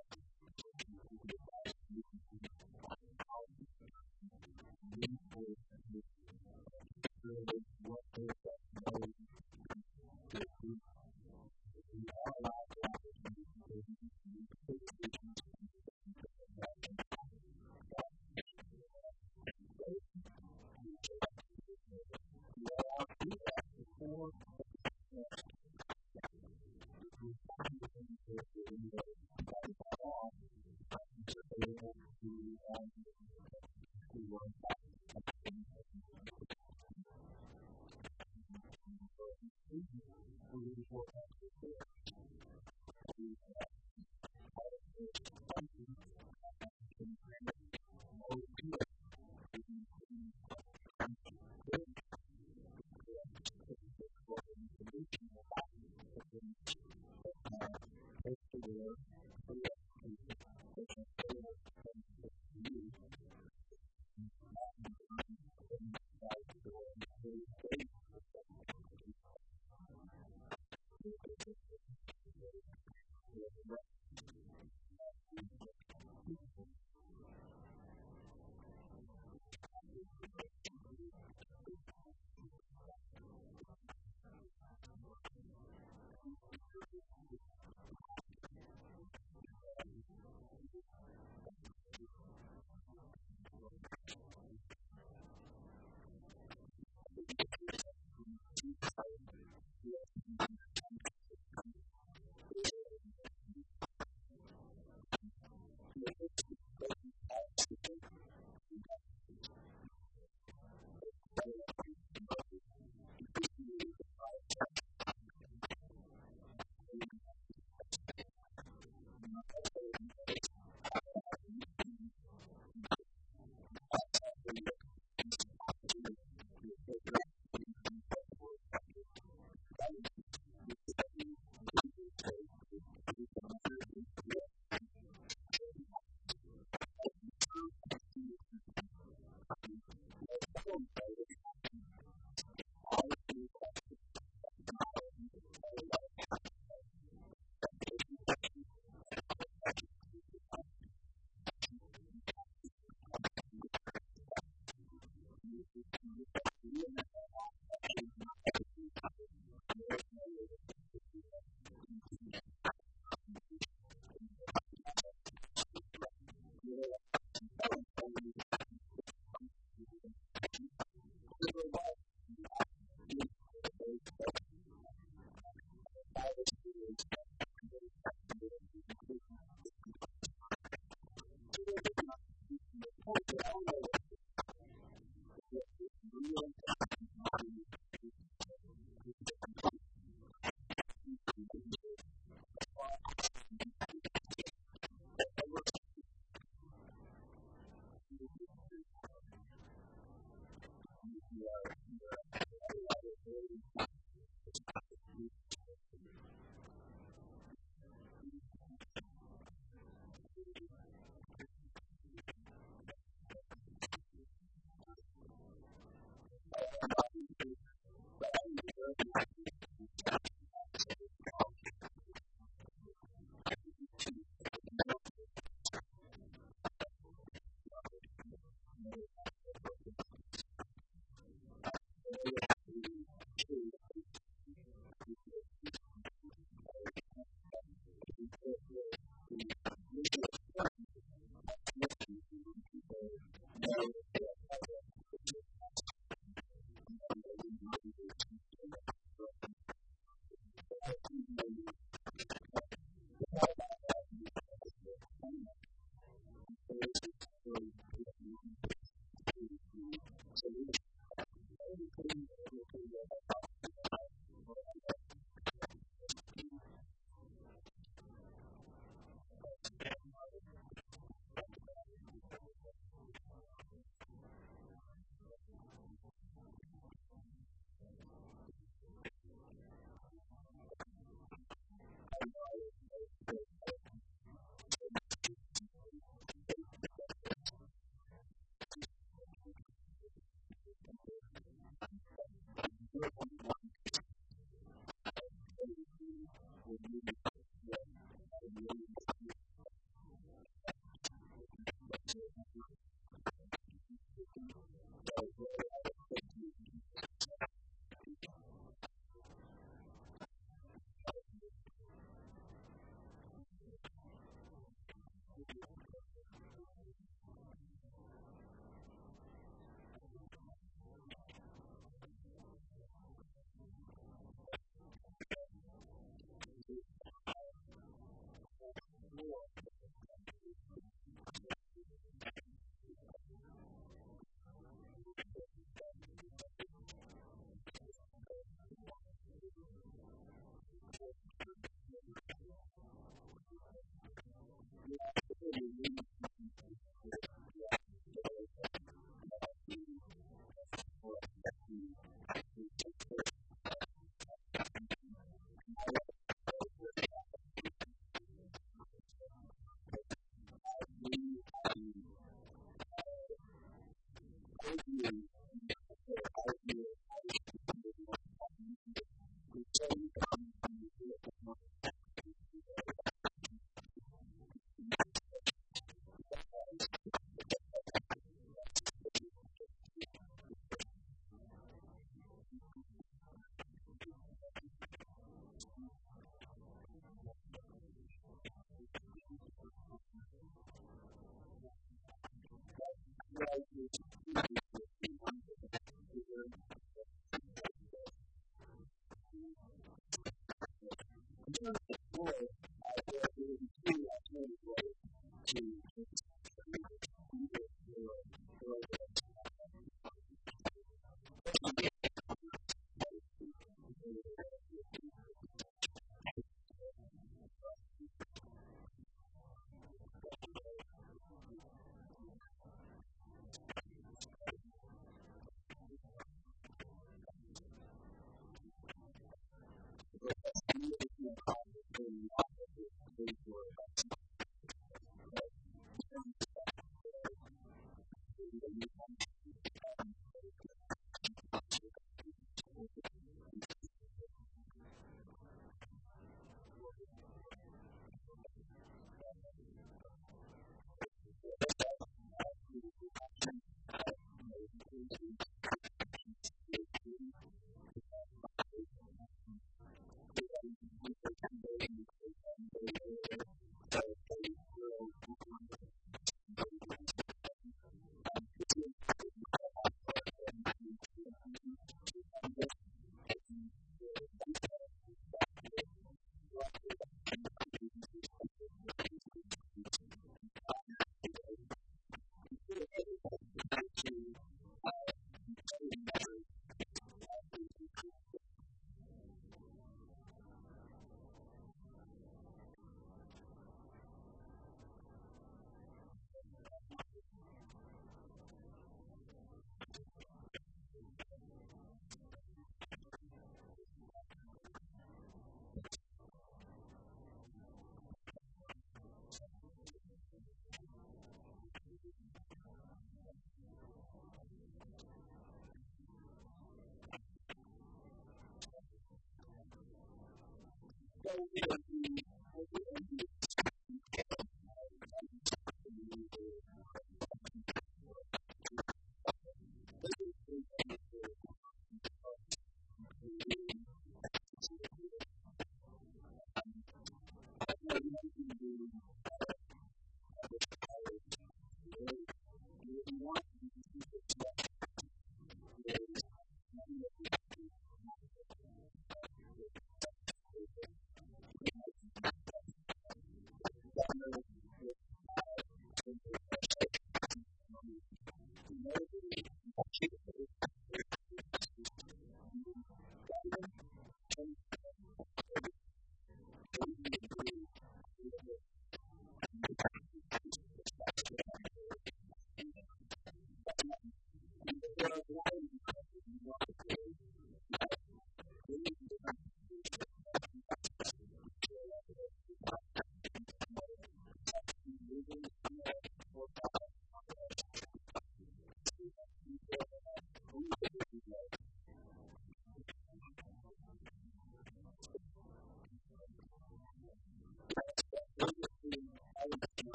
Speaker 1: reinforce what those that know that we are allowed to before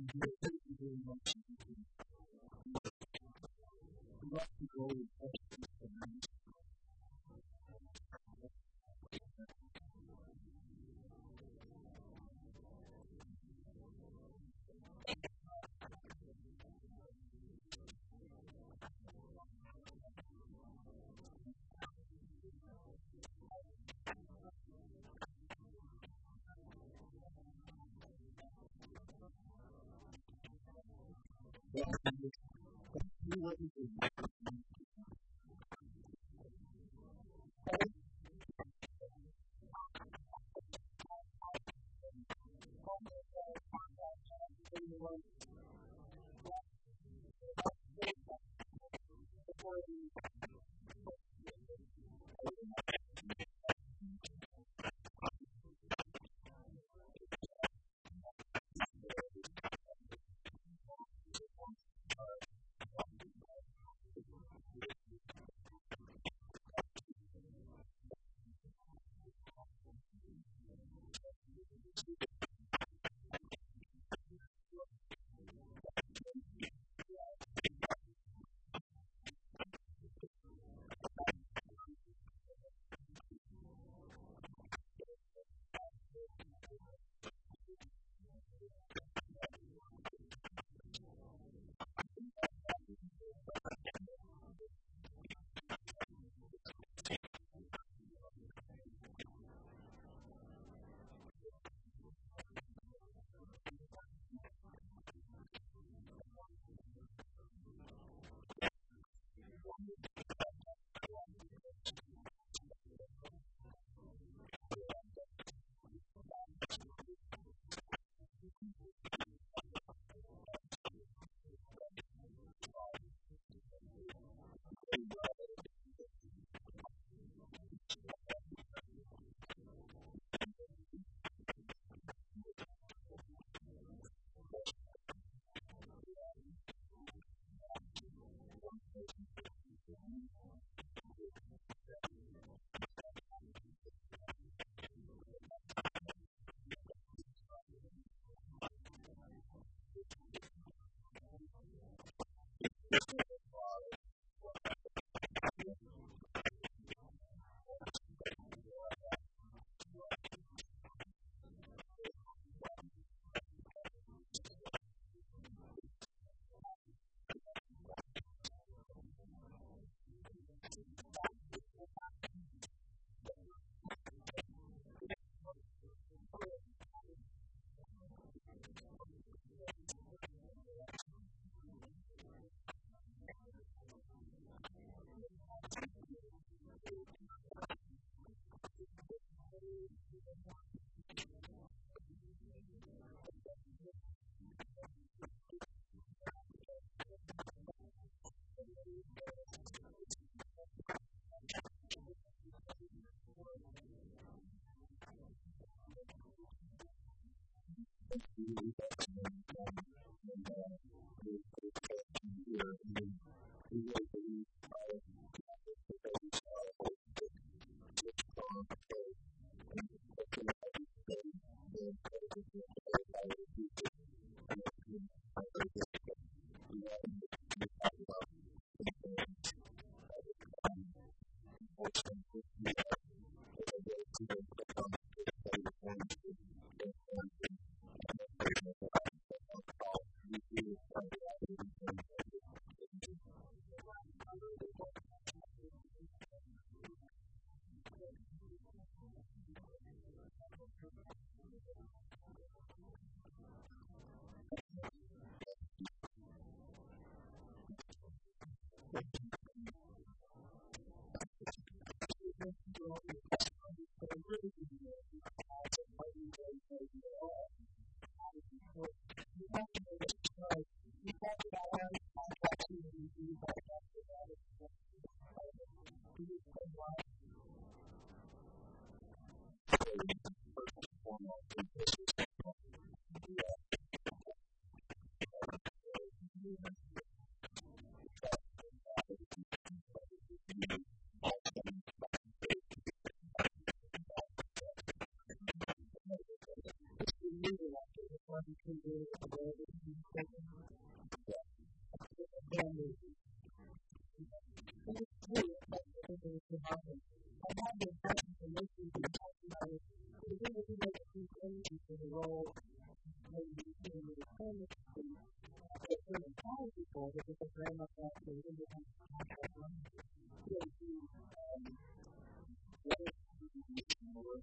Speaker 1: thank you very much. I'd like to go and touch this tonight. You what you do. trying to figure out the way that he's taking damage. It's really effective to happen. I have been talking to most people talking about it. The thing is, you make a few changes to the role, maybe you can do the same thing. But for the power people, this is a very much like the independent contract one. So, um, what is the more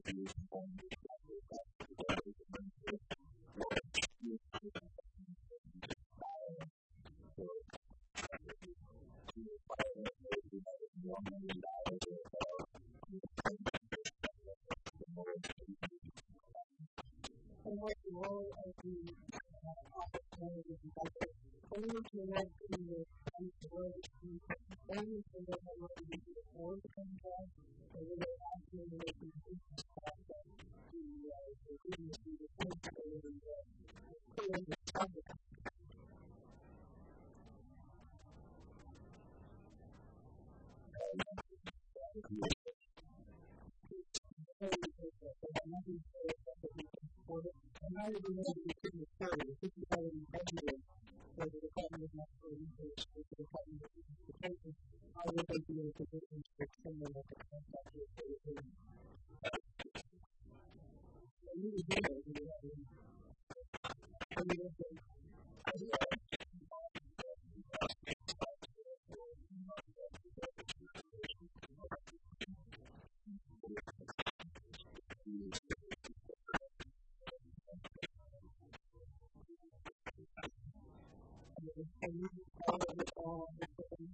Speaker 1: And what the role of the opportunities and budget, only to let the world be only to let the world be before the contract, so that they actually make the business process to the business be the same way and clear the target. And now you're going to be putting the story, the fifty-seven budgeted for the Department of Natural Resources, for the Department of Transportation, how would they be in a position to extend like a contract with the city? And you would do that, you would have to. I mean, if they, and you all of it all the same.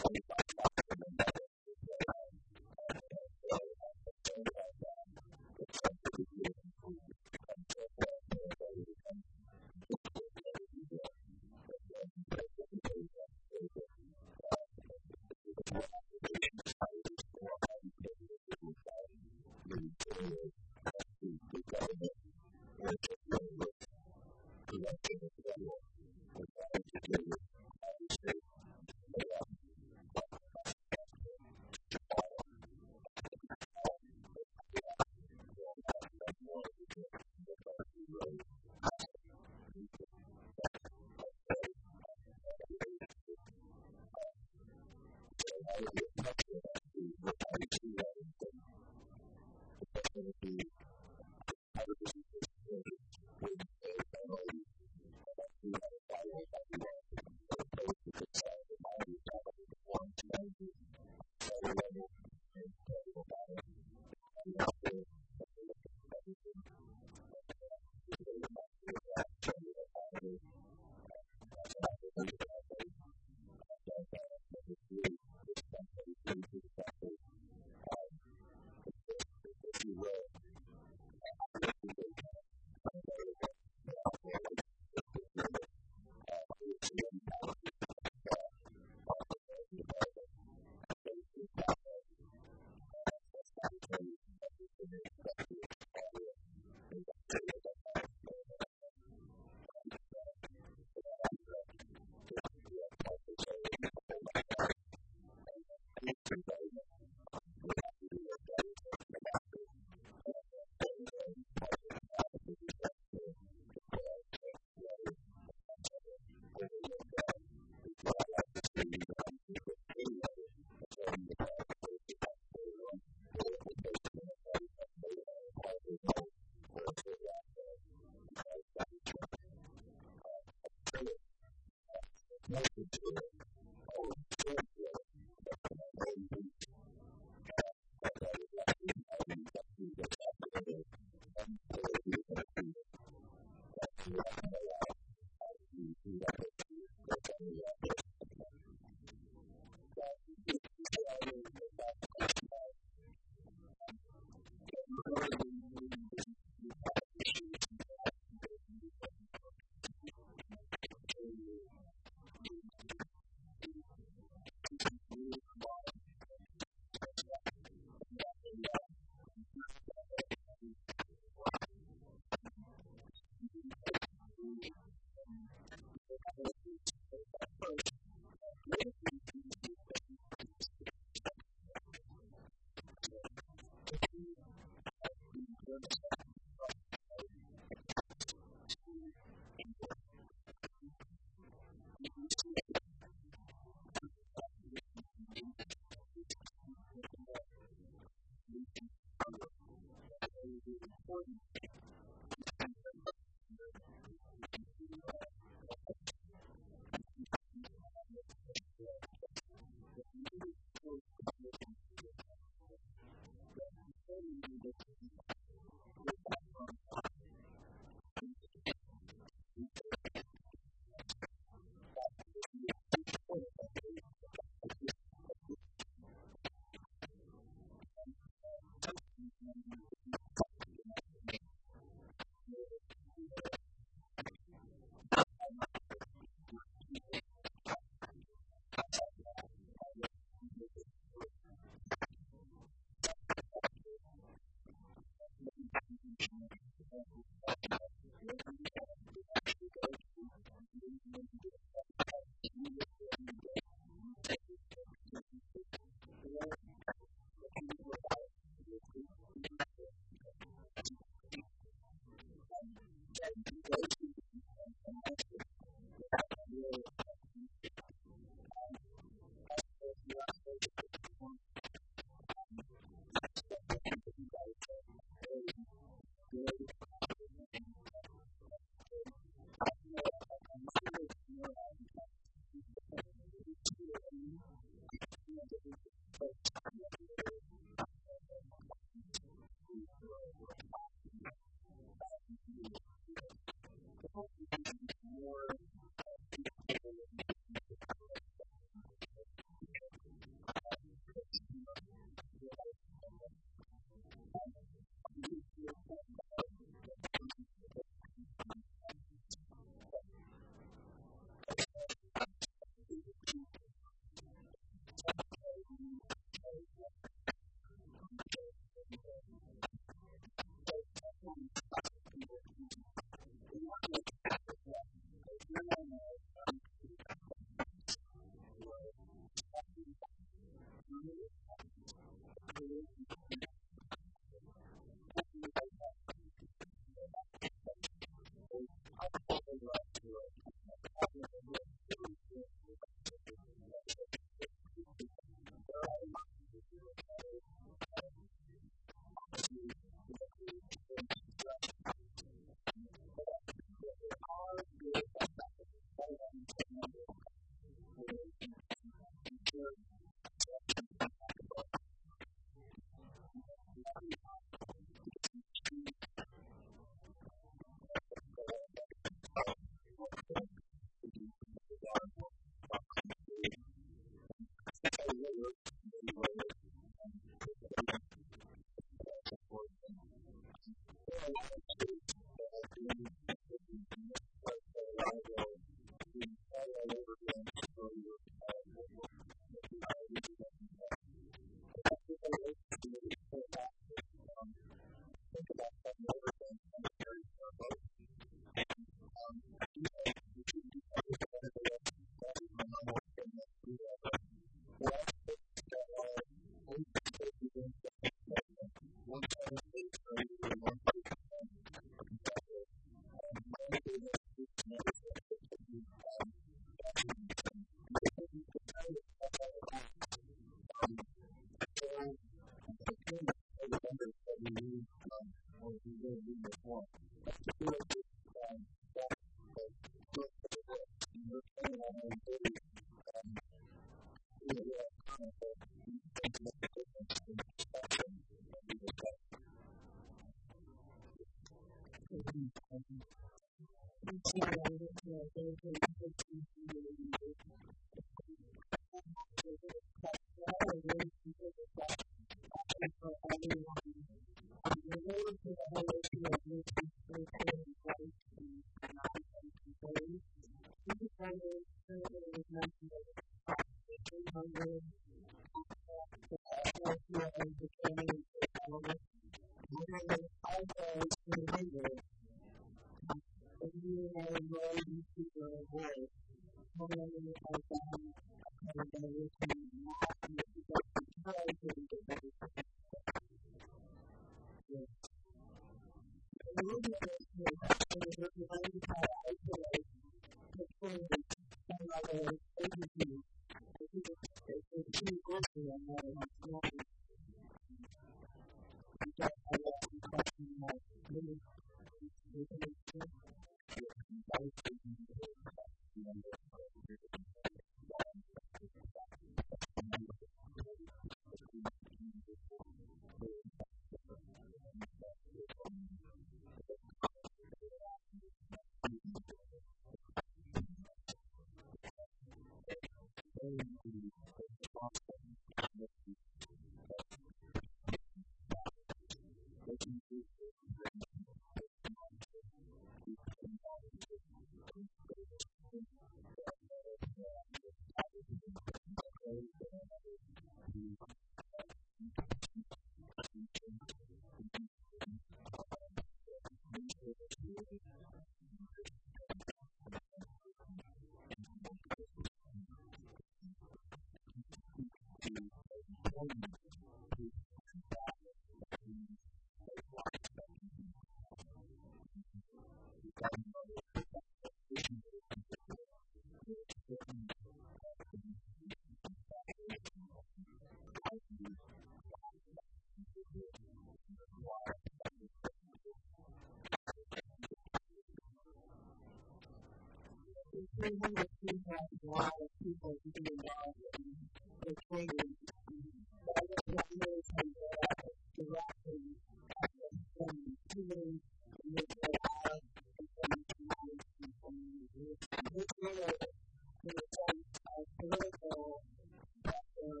Speaker 1: We want to see that a lot of people to be involved in the training. But I guess what really comes out directly from healing and this out and from knowledge and from this really in a sense of political pressure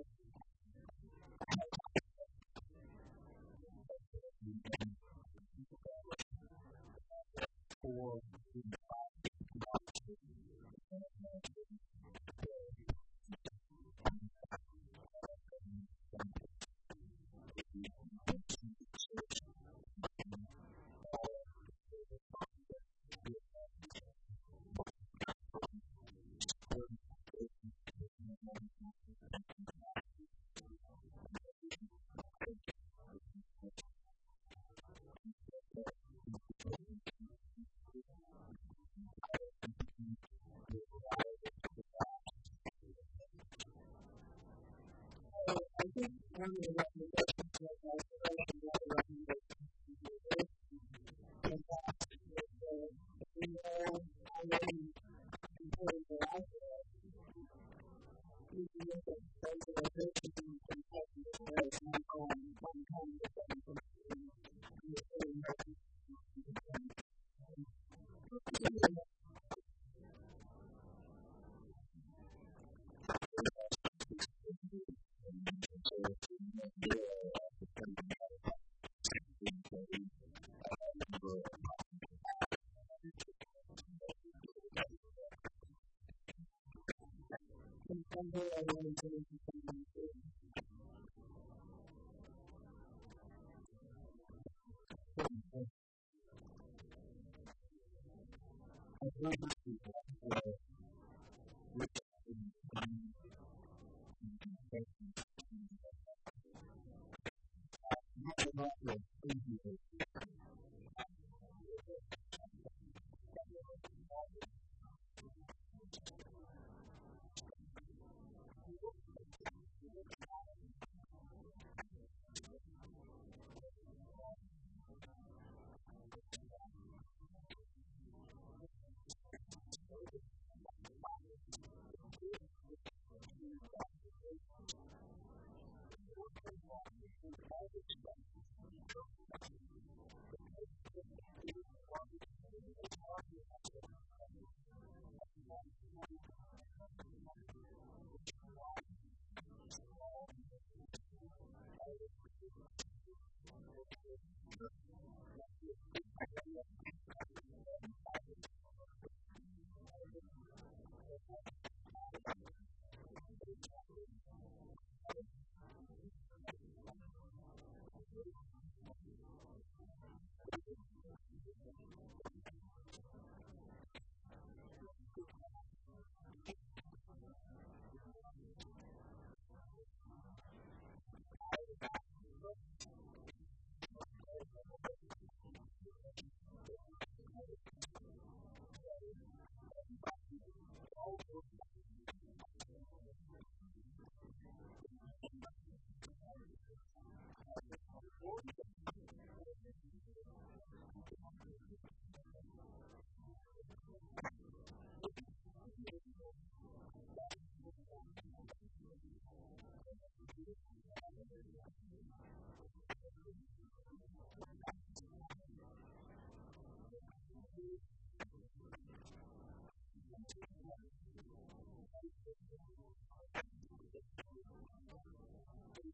Speaker 1: for I think one of the recommendations that I feel like one of the recommendations is and that is that we know already important that I feel we can look at those that are hurting and protecting the world and on one kind of thing from the same and someday I want to get into something too. I love this people where we not enough of thank you.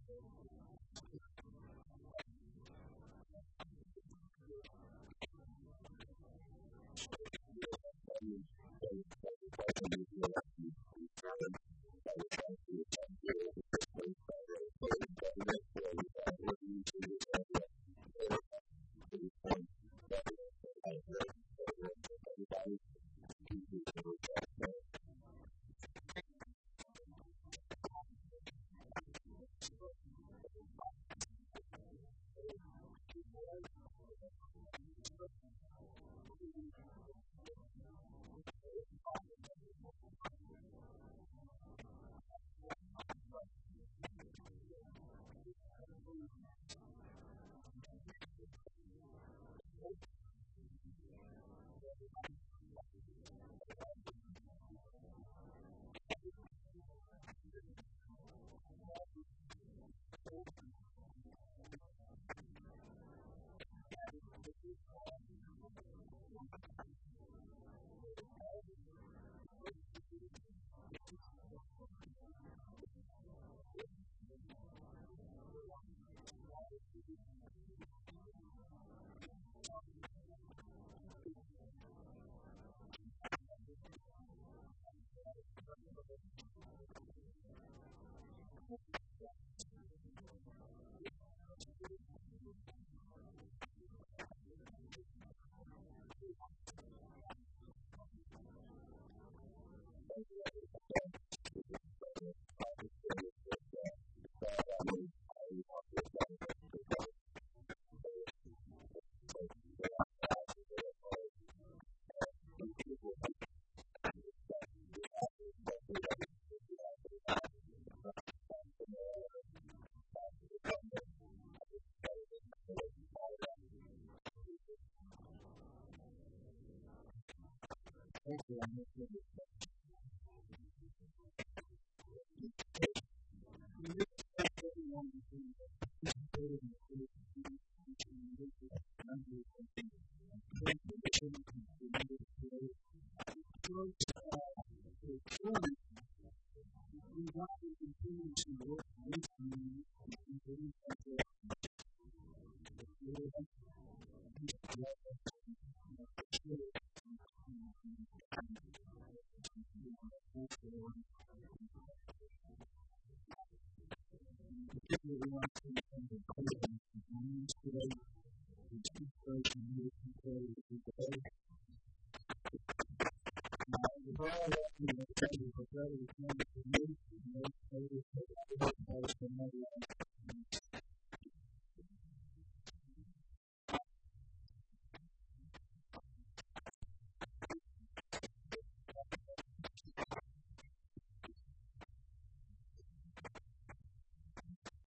Speaker 1: Thank you.